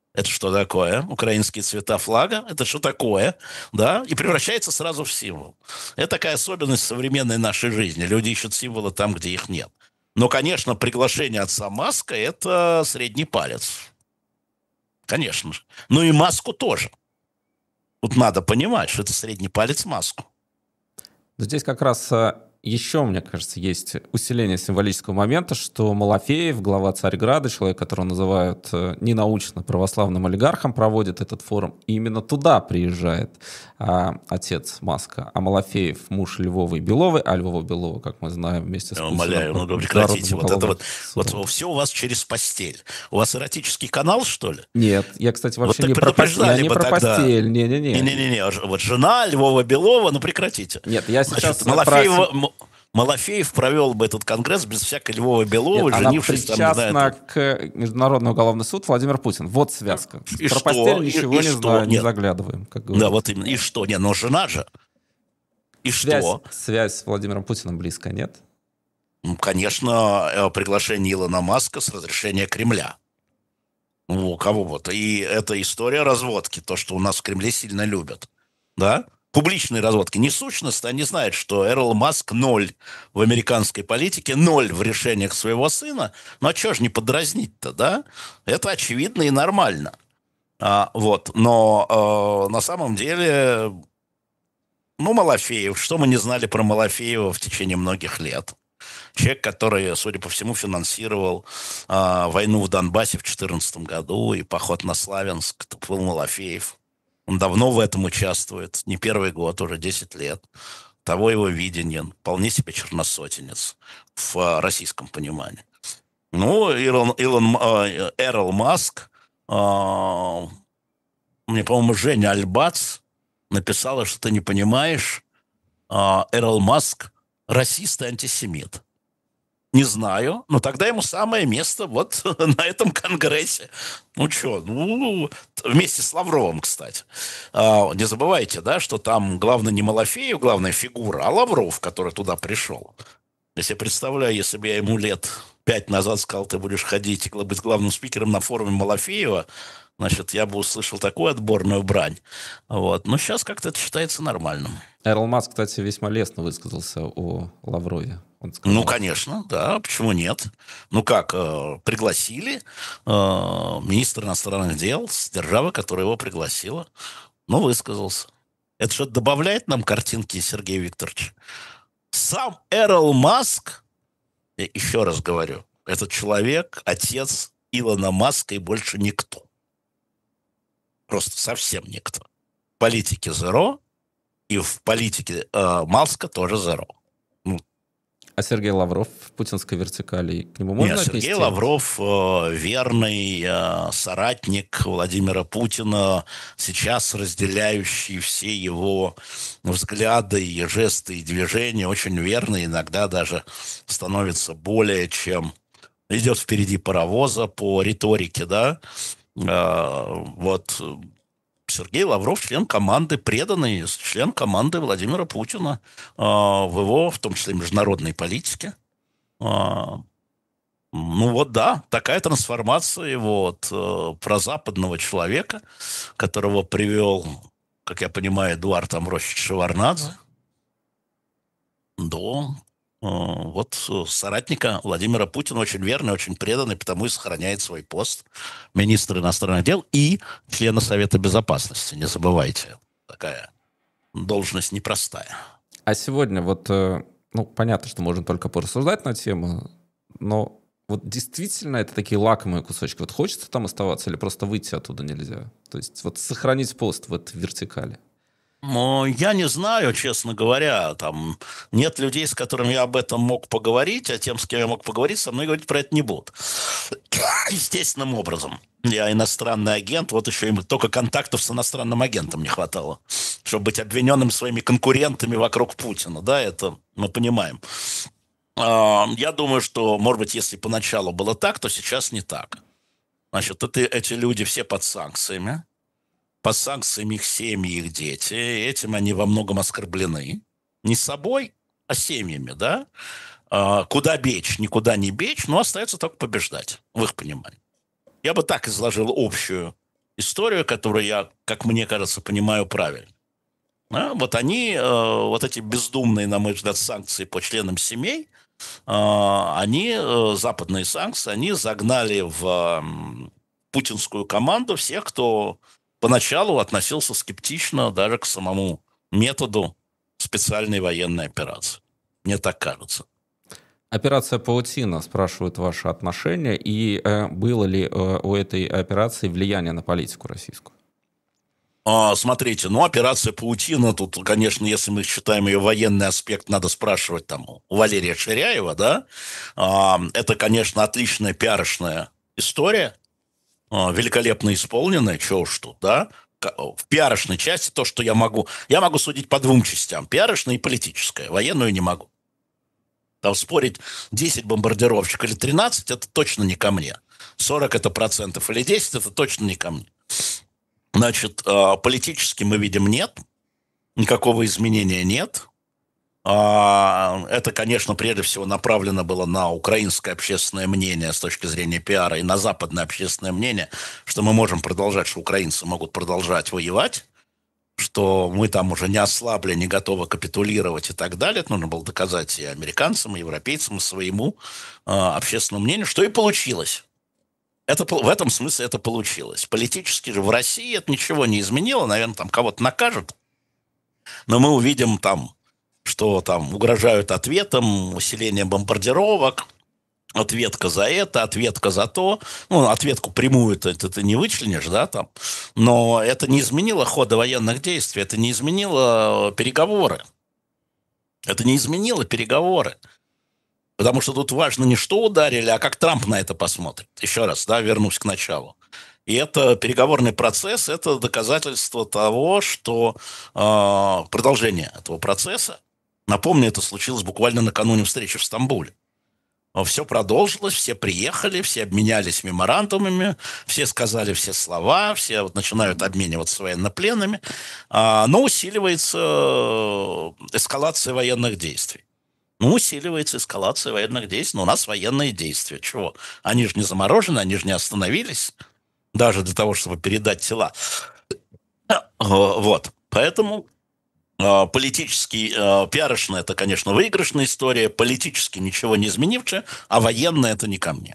Это что такое? Украинские цвета флага? Это что такое? Да? И превращается сразу в символ. Это такая особенность современной нашей жизни. Люди ищут символы там, где их нет. Но, конечно, приглашение отца Маска – это средний палец. Конечно же. Ну и Маску тоже. Тут надо понимать, что это средний палец Маску. Здесь как раз еще, мне кажется, есть усиление символического момента, что Малафеев, глава Царьграда, человек, которого называют ненаучно православным олигархом, проводит этот форум. И именно туда приезжает а, отец Маска. А Малафеев муж Львовой Беловой, а Львова Белова, как мы знаем, вместе с Я Путиным. умоляю, ну прекратите. Вот это вот, вот все у вас через постель. У вас эротический канал, что ли? Нет, я, кстати, вообще вот не про постель. Я не про тогда. постель. Не-не-не. Не-не-не. Вот жена Львова Белова, ну прекратите. Нет, я сейчас... Значит, Малафеева... про... Малафеев провел бы этот конгресс без всякой Львова Беловой, женившись там, не знаю... Она причастна к Международному уголовному суду Владимир Путин. Вот связка. И Про что? постель ничего и, и не что? знаю, Нет. не заглядываем. Как да, вот именно. И что? Не, но жена же. И связь, что? Связь с Владимиром Путиным близкая, нет? Ну, конечно, приглашение Илона Маска с разрешения Кремля. Ну, у кого вот. И это история разводки. То, что у нас в Кремле сильно любят. Да? Публичные разводки. Не сущность, они знают, что Эрл Маск ноль в американской политике, ноль в решениях своего сына. Ну, а что ж не подразнить-то, да? Это очевидно и нормально. А, вот. Но э, на самом деле, ну, Малафеев, что мы не знали про Малафеева в течение многих лет? Человек, который, судя по всему, финансировал э, войну в Донбассе в две тысячи четырнадцатом году и поход на Славянск, это был Малафеев. Он давно в этом участвует, не первый год, уже десять лет. Того его видение, вполне себе черносотенец в российском понимании. Ну, Илон, Илон, э, Эрл Маск, э, мне, по-моему, Женя Альбац написала, что ты не понимаешь, э, Эрл Маск расист и антисемит. Не знаю, но тогда ему самое место вот на этом конгрессе. Ну что, ну, вместе с Лавровым, кстати. А, не забывайте, да, что там главное не Малафеев, главная фигура, а Лавров, который туда пришел. Если я представляю, если бы я ему лет пять назад сказал, ты будешь ходить и быть главным спикером на форуме Малафеева, значит, я бы услышал такую отборную брань. Вот. Но сейчас как-то это считается нормальным. Эрл Маск, кстати, весьма лестно высказался о Лаврове. Он сказал, ну, конечно, да, почему нет? Ну как, э, пригласили э, министра иностранных дел с державы, которая его пригласила. Ну, высказался. Это что-то добавляет нам картинки, Сергей Викторович? Сам Эрл Маск, я еще раз говорю, этот человек, отец Илона Маска и больше никто. Просто совсем никто. В политике зеро, и в политике э, Маска тоже зеро. А Сергей Лавров в путинской вертикали, к нему можно Нет, отнести? Сергей Лавров э, верный э, соратник Владимира Путина, сейчас разделяющий все его взгляды, и жесты, и движения, очень верный, иногда даже становится более чем... Идет впереди паровоза по риторике, да? Э, вот... Сергей Лавров член команды, преданный член команды Владимира Путина э, в его, в том числе, международной политике. Э, ну вот да, такая трансформация его от э, прозападного человека, которого привел, как я понимаю, Эдуард Амросич Шеварднадзе, до э, вот соратника Владимира Путина, очень верный, очень преданный, потому и сохраняет свой пост министра иностранных дел и члена Совета Безопасности. Не забывайте, такая должность непростая. А сегодня вот, ну, понятно, что можно только порассуждать на тему, но вот действительно это такие лакомые кусочки. Вот хочется там оставаться или просто выйти оттуда нельзя? То есть вот сохранить пост в этой вертикали. Ну, я не знаю, честно говоря, там нет людей, с которыми я об этом мог поговорить, а тем, с кем я мог поговорить, со мной говорить про это не будут. Естественным образом. Я иностранный агент, вот еще им только контактов с иностранным агентом не хватало, чтобы быть обвиненным своими конкурентами вокруг Путина, да, это мы понимаем. Я думаю, что, может быть, если поначалу было так, то сейчас не так. Значит, это, эти люди все под санкциями. Под санкциями их семьи, их дети. Этим они во многом оскорблены. Не собой, а семьями, да? А, куда бечь, никуда не бечь, но остается только побеждать, в их понимании. Я бы так изложил общую историю, которую я, как мне кажется, понимаю правильно. Да? Вот они, э, вот эти бездумные, на мой взгляд, санкции по членам семей, э, они, э, западные санкции, они загнали в э, путинскую команду всех, кто поначалу относился скептично даже к самому методу специальной военной операции. Мне так кажется. Операция «Паутина» спрашивают ваши отношения, и э, было ли э, у этой операции влияние на политику российскую? А, смотрите, ну, операция «Паутина», тут, конечно, если мы считаем ее военный аспект, надо спрашивать там у Валерия Ширяева, да, а, это, конечно, отличная пиарочная история, а, великолепно исполненная, чего уж тут, да, в пиарочной части то, что я могу, я могу судить по двум частям, пиарочная и политическая, военную не могу. Там спорить десять бомбардировщиков или тринадцать, это точно не ко мне. сорок это процентов или десять, это точно не ко мне. Значит, политически мы видим нет, никакого изменения нет. Это, конечно, прежде всего направлено было на украинское общественное мнение с точки зрения пиара и на западное общественное мнение, что мы можем продолжать, что украинцы могут продолжать воевать, что мы там уже не ослабли, не готовы капитулировать и так далее. Это нужно было доказать и американцам, и европейцам, и своему э, общественному мнению, что и получилось. Это, в этом смысле это получилось. Политически же в России это ничего не изменило. Наверное, там кого-то накажут. Но мы увидим там, что там угрожают ответом, усилением бомбардировок, ответка за это, ответка за то. Ну, ответку прямую ты, ты, ты не вычленишь, да, там. Но это не изменило хода военных действий, это не изменило переговоры. Это не изменило переговоры. Потому что тут важно не что ударили, а как Трамп на это посмотрит. Еще раз, да, вернусь к началу. И это переговорный процесс, это доказательство того, что э, продолжение этого процесса, напомню, это случилось буквально накануне встречи в Стамбуле. Все продолжилось, все приехали, все обменялись меморандумами, все сказали все слова, все вот начинают обмениваться военнопленными, но усиливается эскалация военных действий. Ну, усиливается эскалация военных действий, но у нас военные действия. Чего? Они же не заморожены, они же не остановились, даже для того, чтобы передать тела. Вот, поэтому... Политический, пиарочная – это, конечно, выигрышная история, политически ничего не изменившая, а военная – это не ко мне.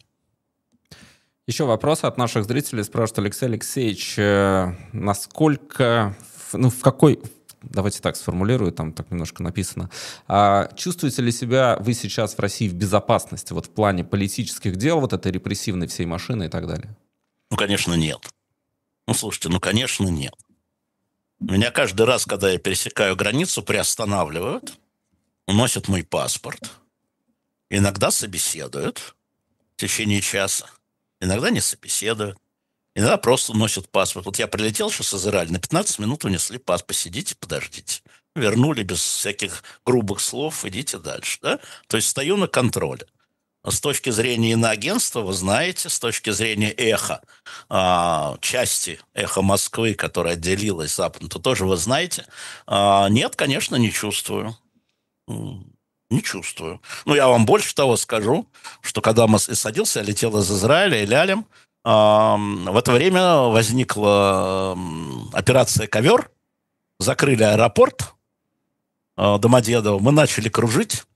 Еще вопрос от наших зрителей. Спрашивает Алексей Алексеевич, насколько, ну, в какой, давайте так сформулирую, там так немножко написано, а чувствуете ли себя вы сейчас в России в безопасности, вот в плане политических дел, вот этой репрессивной всей машины и так далее? Ну, конечно, нет. Ну, слушайте, ну, конечно, нет. Меня каждый раз, когда я пересекаю границу, приостанавливают, уносят мой паспорт, иногда собеседуют в течение часа, иногда не собеседуют, иногда просто уносят паспорт. Вот я прилетел сейчас из Израиля, на пятнадцать минут унесли паспорт, посидите, подождите. Вернули без всяких грубых слов, идите дальше. Да? То есть стою на контроле. С точки зрения иноагентства, вы знаете, с точки зрения эхо, а, части эхо Москвы, которая отделилась западно, то тоже вы знаете. А, нет, конечно, не чувствую. Не чувствую. Ну, я вам больше того скажу, что когда мы садился, я летел из Израиля, Эль-Алем, а, в это время возникла операция «Ковер», закрыли аэропорт а, Домодедово, мы начали кружить,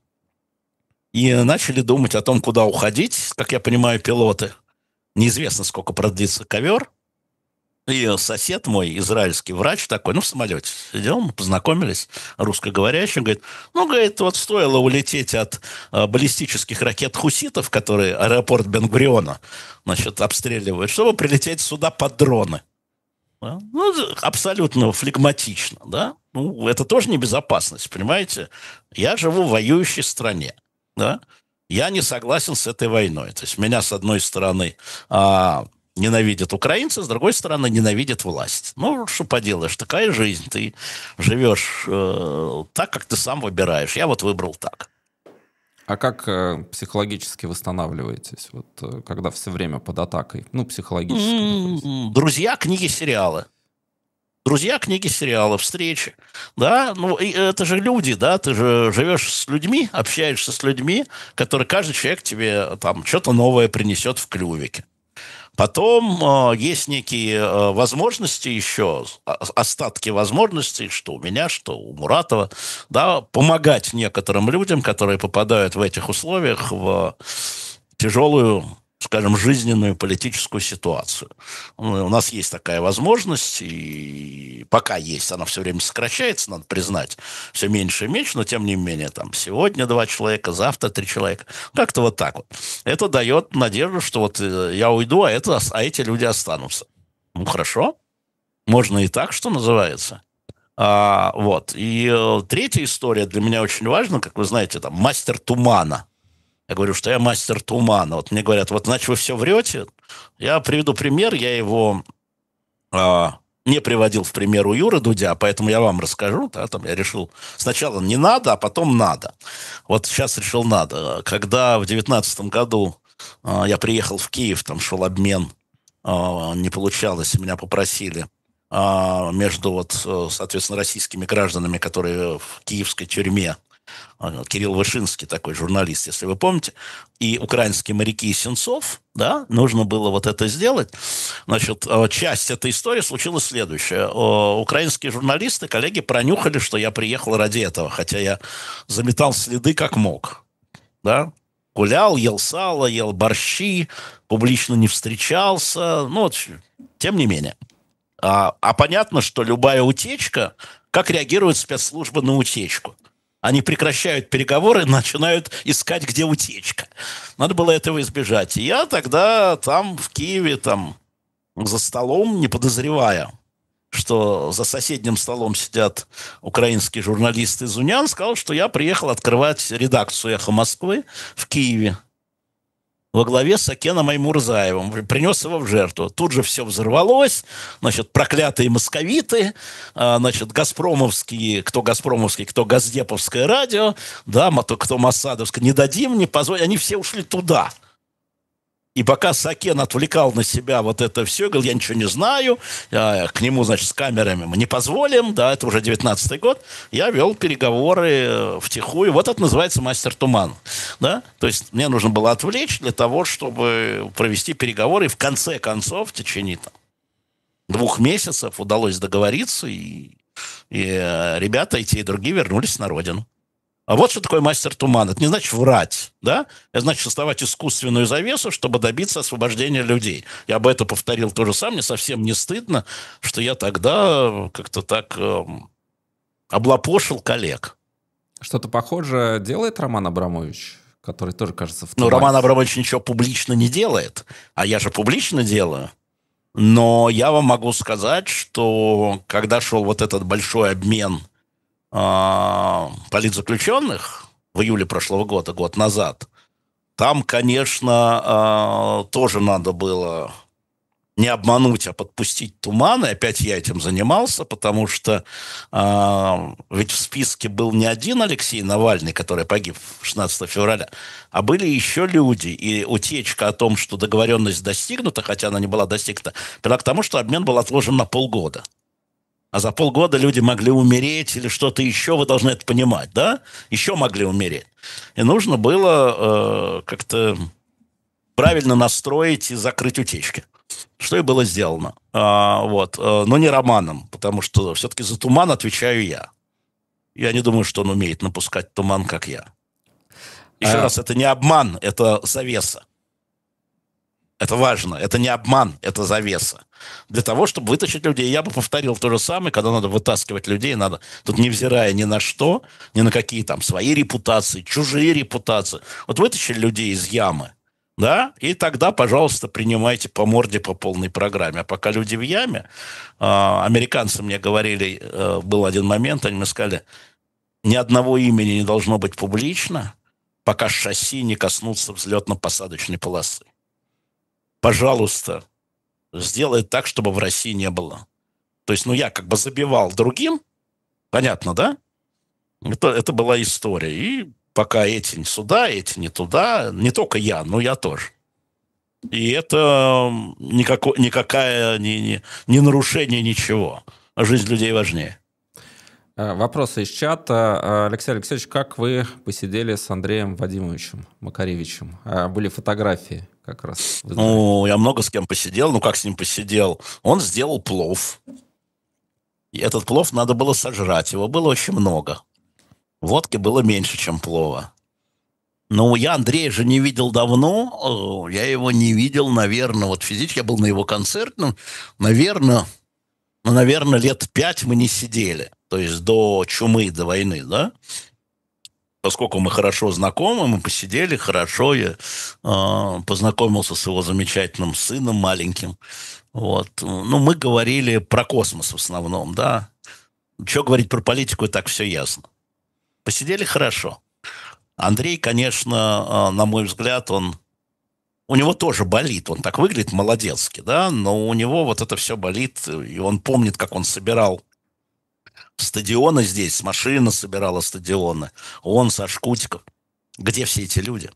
и начали думать о том, куда уходить. Как я понимаю, пилоты. Неизвестно, сколько продлится ковер. И сосед мой, израильский врач такой, ну, в самолете сидел, мы познакомились, русскоговорящий, говорит, ну, говорит, вот стоило улететь от а, баллистических ракет хуситов, которые аэропорт Бен-Гуриона, значит, обстреливают, чтобы прилететь сюда под дроны. Да? Ну, абсолютно флегматично, да? Ну, это тоже небезопасность, понимаете? Я живу в воюющей стране. Да? Я не согласен с этой войной. То есть меня, с одной стороны, а, ненавидят украинцы, с другой стороны, ненавидят власть. Ну, что поделаешь, такая жизнь. Ты живешь э, так, как ты сам выбираешь. Я вот выбрал так. А как э, психологически восстанавливаетесь, вот, э, когда все время под атакой? Ну, психологически. Mm-hmm. Друзья, книги, сериалы. Друзья, книги, сериалы, встречи. Да, ну, и это же люди, да, ты же живешь с людьми, общаешься с людьми, которые каждый человек тебе там что-то новое принесет в клювике. Потом э, есть некие э, возможности еще, остатки возможностей, что у меня, что у Муратова, да, помогать некоторым людям, которые попадают в этих условиях в тяжелую, скажем, жизненную политическую ситуацию. У нас есть такая возможность, и пока есть, она все время сокращается, надо признать, все меньше и меньше, но тем не менее, там, сегодня два человека, завтра три человека, как-то вот так вот. Это дает надежду, что вот я уйду, а, это, а эти люди останутся. Ну, хорошо, можно и так, что называется. А, вот. И э, третья история для меня очень важна, как вы знаете, там, мастер тумана. Я говорю, что я мастер тумана. Вот мне говорят, вот значит вы все врете. Я приведу пример, я его э, не приводил в пример у Юры Дудя, поэтому я вам расскажу. Да, там я решил, сначала не надо, а потом надо. Вот сейчас решил надо. Когда в девятнадцатом году э, я приехал в Киев, там шел обмен, э, не получалось, меня попросили э, между, вот, соответственно, российскими гражданами, которые в киевской тюрьме, Кирилл Вышинский, такой журналист, если вы помните, и украинские моряки Сенцов, да, нужно было вот это сделать. Значит, часть этой истории случилась следующая. Украинские журналисты, коллеги, пронюхали, что я приехал ради этого, хотя я заметал следы как мог, да, гулял, ел сало, ел борщи, публично не встречался, ну, вот, тем не менее. А, а понятно, что любая утечка, как реагирует спецслужба на утечку? Они прекращают переговоры, начинают искать, где утечка. Надо было этого избежать. И я тогда там, в Киеве, там, за столом, не подозревая, что за соседним столом сидят украинские журналисты из Унян, сказал, что я приехал открывать редакцию «Эхо Москвы» в Киеве во главе с Акеном Аймурзаевым. Принес его в жертву. Тут же все взорвалось. Значит, проклятые московиты, значит, газпромовские, кто газпромовский, кто газдеповское радио, да, кто моссадовское, не дадим, не позволим. Они все ушли туда. И пока Сакен отвлекал на себя вот это все, говорил, я ничего не знаю, к нему, значит, с камерами мы не позволим, да, это уже девятнадцатый год, я вел переговоры втихую. Вот это называется мастер туман, да. То есть мне нужно было отвлечь для того, чтобы провести переговоры, и в конце концов, в течение там, двух месяцев удалось договориться, и, и ребята, и те, и другие вернулись на родину. А вот что такое мастер тумана. Это не значит врать, да? Это значит создавать искусственную завесу, чтобы добиться освобождения людей. Я бы это повторил то же самое. Мне совсем не стыдно, что я тогда как-то так э, облапошил коллег. Что-то похожее делает Роман Абрамович, который тоже, кажется, в тумане. Ну, Роман Абрамович ничего публично не делает, а я же публично делаю. Но я вам могу сказать, что когда шел вот этот большой обмен политзаключенных в июле прошлого года, год назад, там, конечно, тоже надо было не обмануть, а подпустить туман. И опять я этим занимался, потому что ведь в списке был не один Алексей Навальный, который погиб шестнадцатого февраля, а были еще люди. И утечка о том, что договоренность достигнута, хотя она не была достигнута, привела к тому, что обмен был отложен на полгода. А за полгода люди могли умереть или что-то еще, вы должны это понимать, да? Еще могли умереть. И нужно было э, как-то правильно настроить и закрыть утечки. Что и было сделано. А, вот. Но не Романом, потому что все-таки за туман отвечаю я. Я не думаю, что он умеет напускать туман, как я. Еще а... раз, это не обман, это завеса. Это важно. Это не обман, это завеса. Для того, чтобы вытащить людей. Я бы повторил то же самое, когда надо вытаскивать людей, надо, тут невзирая ни на что, ни на какие там свои репутации, чужие репутации. Вот вытащили людей из ямы, да, и тогда, пожалуйста, принимайте по морде по полной программе. А пока люди в яме, э, американцы мне говорили, э, был один момент, они мне сказали, ни одного имени не должно быть публично, пока шасси не коснутся взлетно-посадочной полосы. Пожалуйста, сделай так, чтобы в России не было. То есть, ну, я как бы забивал другим, понятно, да? Это, это была история. И пока эти не сюда, эти не туда, не только я, но я тоже. И это никакое, никакая не, не, не нарушение ничего. Жизнь людей важнее. Вопросы из чата. Алексей Алексеевич, как вы посидели с Андреем Вадимовичем Макаревичем? Были фотографии, как раз в Израиле? Ну, я много с кем посидел. Ну, как с ним посидел? Он сделал плов. И этот плов надо было сожрать. Его было очень много. Водки было меньше, чем плова. Но я Андрея же не видел давно. Я его не видел, наверное, вот физически. Я был на его концерте. Ну, наверное, ну, наверное, лет пять мы не сидели. То есть до чумы, до войны, да? Поскольку мы хорошо знакомы, мы посидели хорошо. Я э, познакомился с его замечательным сыном маленьким. Вот. Ну, мы говорили про космос в основном, да. Что говорить про политику, и так все ясно. Посидели хорошо. Андрей, конечно, на мой взгляд, он... У него тоже болит. Он так выглядит молодецки, да, но у него вот это все болит. И он помнит, как он собирал стадионы здесь, с машины собирала стадионы. Он со Шкутиков. Где все эти люди?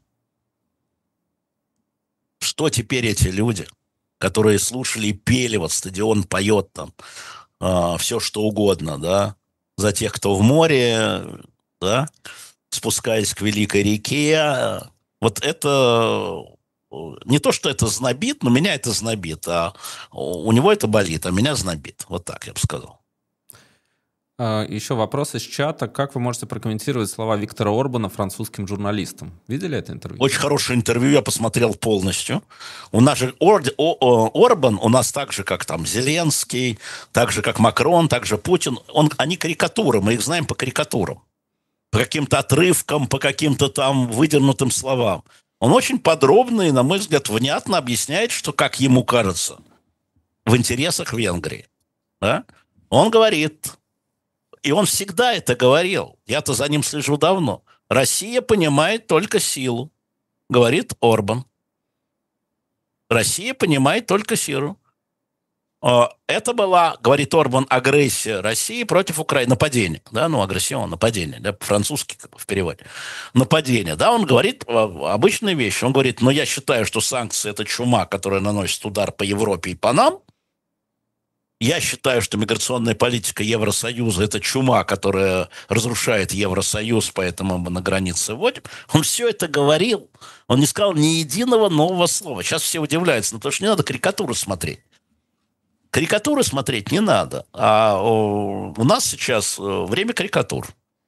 Что теперь эти люди, которые слушали и пели, вот стадион поет там, э, все что угодно, да, за тех, кто в море, да, спускаясь к великой реке. Вот это не то, что это знобит, но меня это знобит, а у него это болит, а меня знобит. Вот так я бы сказал. Еще вопрос из чата. Как вы можете прокомментировать слова Виктора Орбана французским журналистам? Видели это интервью? Очень хорошее интервью, я посмотрел полностью. У нас же Ор... О... Орбан, у нас так же, как там Зеленский, так же, как Макрон, так же Путин. Он... Они карикатуры, мы их знаем по карикатурам. По каким-то отрывкам, по каким-то там выдернутым словам. Он очень подробно и, на мой взгляд, внятно объясняет, что, как ему кажется, в интересах Венгрии. Да? Он говорит... И он всегда это говорил. Я-то за ним слежу давно. Россия понимает только силу, говорит Орбан. Россия понимает только силу. Это была, говорит Орбан, агрессия России против Украины. Нападение. Да, ну, агрессион, нападение. Да, по-французски как бы в переводе. Нападение. Да, он говорит обычные вещи. Он говорит, но я считаю, что санкции – это чума, которая наносит удар по Европе и по нам. Я считаю, что миграционная политика Евросоюза – это чума, которая разрушает Евросоюз, поэтому мы на границе вводим. Он все это говорил. Он не сказал ни единого нового слова. Сейчас все удивляются, но потому что не надо карикатуры смотреть. Карикатуры смотреть не надо. А у нас сейчас время карикатур.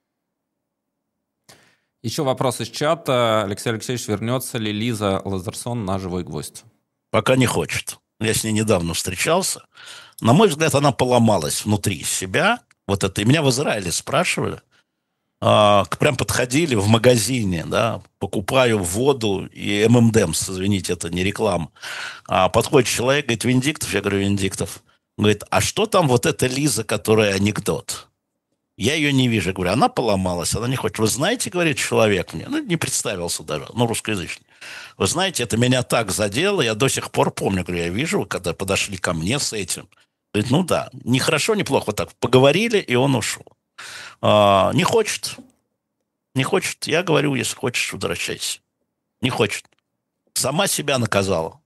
Еще вопрос из чата. Алексей Алексеевич, вернется ли Лиза Лазерсон на «Живой гвоздь»? Пока не хочет. Я с ней недавно встречался. На мой взгляд, она поломалась внутри себя. Вот это. И меня в Израиле спрашивали. А, прям подходили в магазине, да, покупаю воду и эм энд эмс, извините, это не реклама. А подходит человек, говорит, Венедиктов, я говорю, Венедиктов. Говорит, а что там вот эта Лиза, которая анекдот? Я ее не вижу. Я говорю, она поломалась, она не хочет. Вы знаете, говорит человек мне, ну, не представился даже, ну, русскоязычный. Вы знаете, это меня так задело, я до сих пор помню, говорю, я вижу, когда подошли ко мне с этим. Говорит, ну да, не хорошо, не плохо, вот так поговорили, и он ушел. А, не хочет. Не хочет. Я говорю, если хочешь, возвращайся. Не хочет. Сама себя наказала.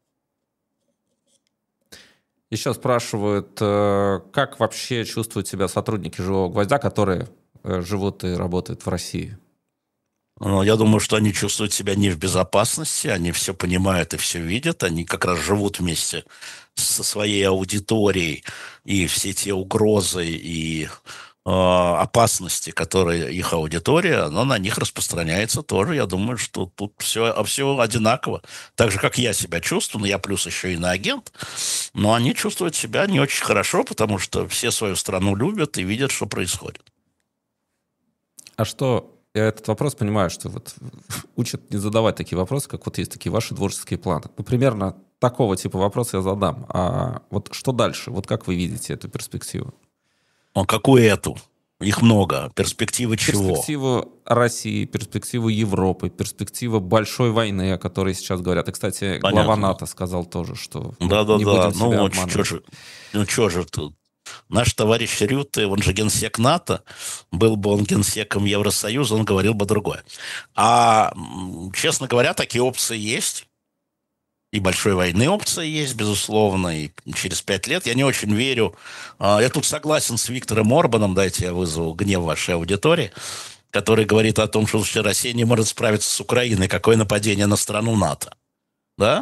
Еще спрашивают, как вообще чувствуют себя сотрудники «Живого гвоздя», которые живут и работают в России? Ну, я думаю, что они чувствуют себя не в безопасности, они все понимают и все видят, они как раз живут вместе со своей аудиторией, и все те угрозы и э, опасности, которые их аудитория, она на них распространяется тоже. Я думаю, что тут все, все одинаково. Так же, как я себя чувствую, но я плюс еще и иноагент, но они чувствуют себя не очень хорошо, потому что все свою страну любят и видят, что происходит. А что... Я этот вопрос понимаю, что вот учат не задавать такие вопросы, как вот есть такие ваши творческие планы. Ну, примерно такого типа вопроса я задам. А вот что дальше? Вот как вы видите эту перспективу? А какую эту? Их много. Перспективы чего? Перспективу России, перспективу Европы, перспективу большой войны, о которой сейчас говорят. И, кстати, Понятно. Глава НАТО сказал тоже, что да, да, не да. будем себя ну, обманывать. Чё же, ну, что же тут? Наш товарищ Рютте, он же генсек НАТО, был бы он генсеком Евросоюза, он говорил бы другое. А, честно говоря, такие опции есть. И большой войны опции есть, безусловно, и через пять лет. Я не очень верю. Я тут согласен с Виктором Орбаном, дайте я вызову гнев вашей аудитории, который говорит о том, что Россия не может справиться с Украиной. Какое нападение на страну НАТО? Да?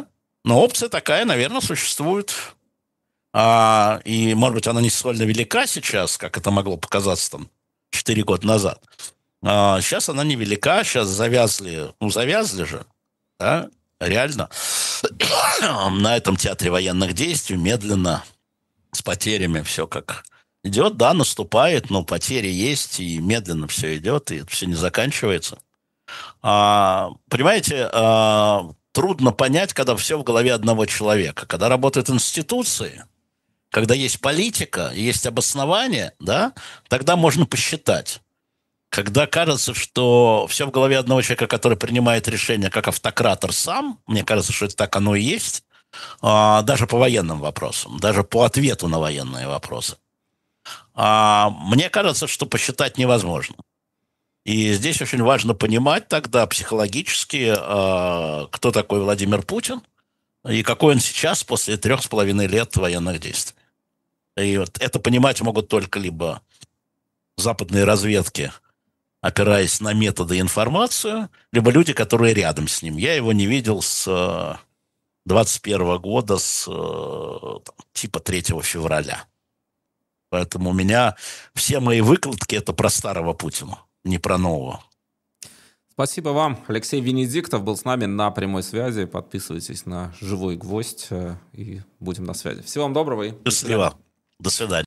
Но опция такая, наверное, существует. А, и, может быть, она не столь велика сейчас, как это могло показаться там четыре года назад. А, сейчас она невелика, сейчас завязли, ну, завязли же, да, реально, на этом театре военных действий медленно, с потерями все как идет, да, наступает, но потери есть, и медленно все идет, и это все не заканчивается. А, понимаете, а, трудно понять, когда все в голове одного человека. Когда работают институции, когда есть политика, есть обоснование, да, тогда можно посчитать. Когда кажется, что все в голове одного человека, который принимает решения как автократор сам, мне кажется, что это так оно и есть, а, даже по военным вопросам, даже по ответу на военные вопросы. А, мне кажется, что посчитать невозможно. И здесь очень важно понимать тогда психологически, а, кто такой Владимир Путин и какой он сейчас после трех с половиной лет военных действий. И вот это понимать могут только либо западные разведки, опираясь на методы и информацию, либо люди, которые рядом с ним. Я его не видел с двадцать первого года, с там, типа третьего февраля. Поэтому у меня все мои выкладки – это про старого Путина, не про нового. Спасибо вам. Алексей Венедиктов был с нами на прямой связи. Подписывайтесь на «Живой гвоздь» и будем на связи. Всего вам доброго и счастливо. До свидания.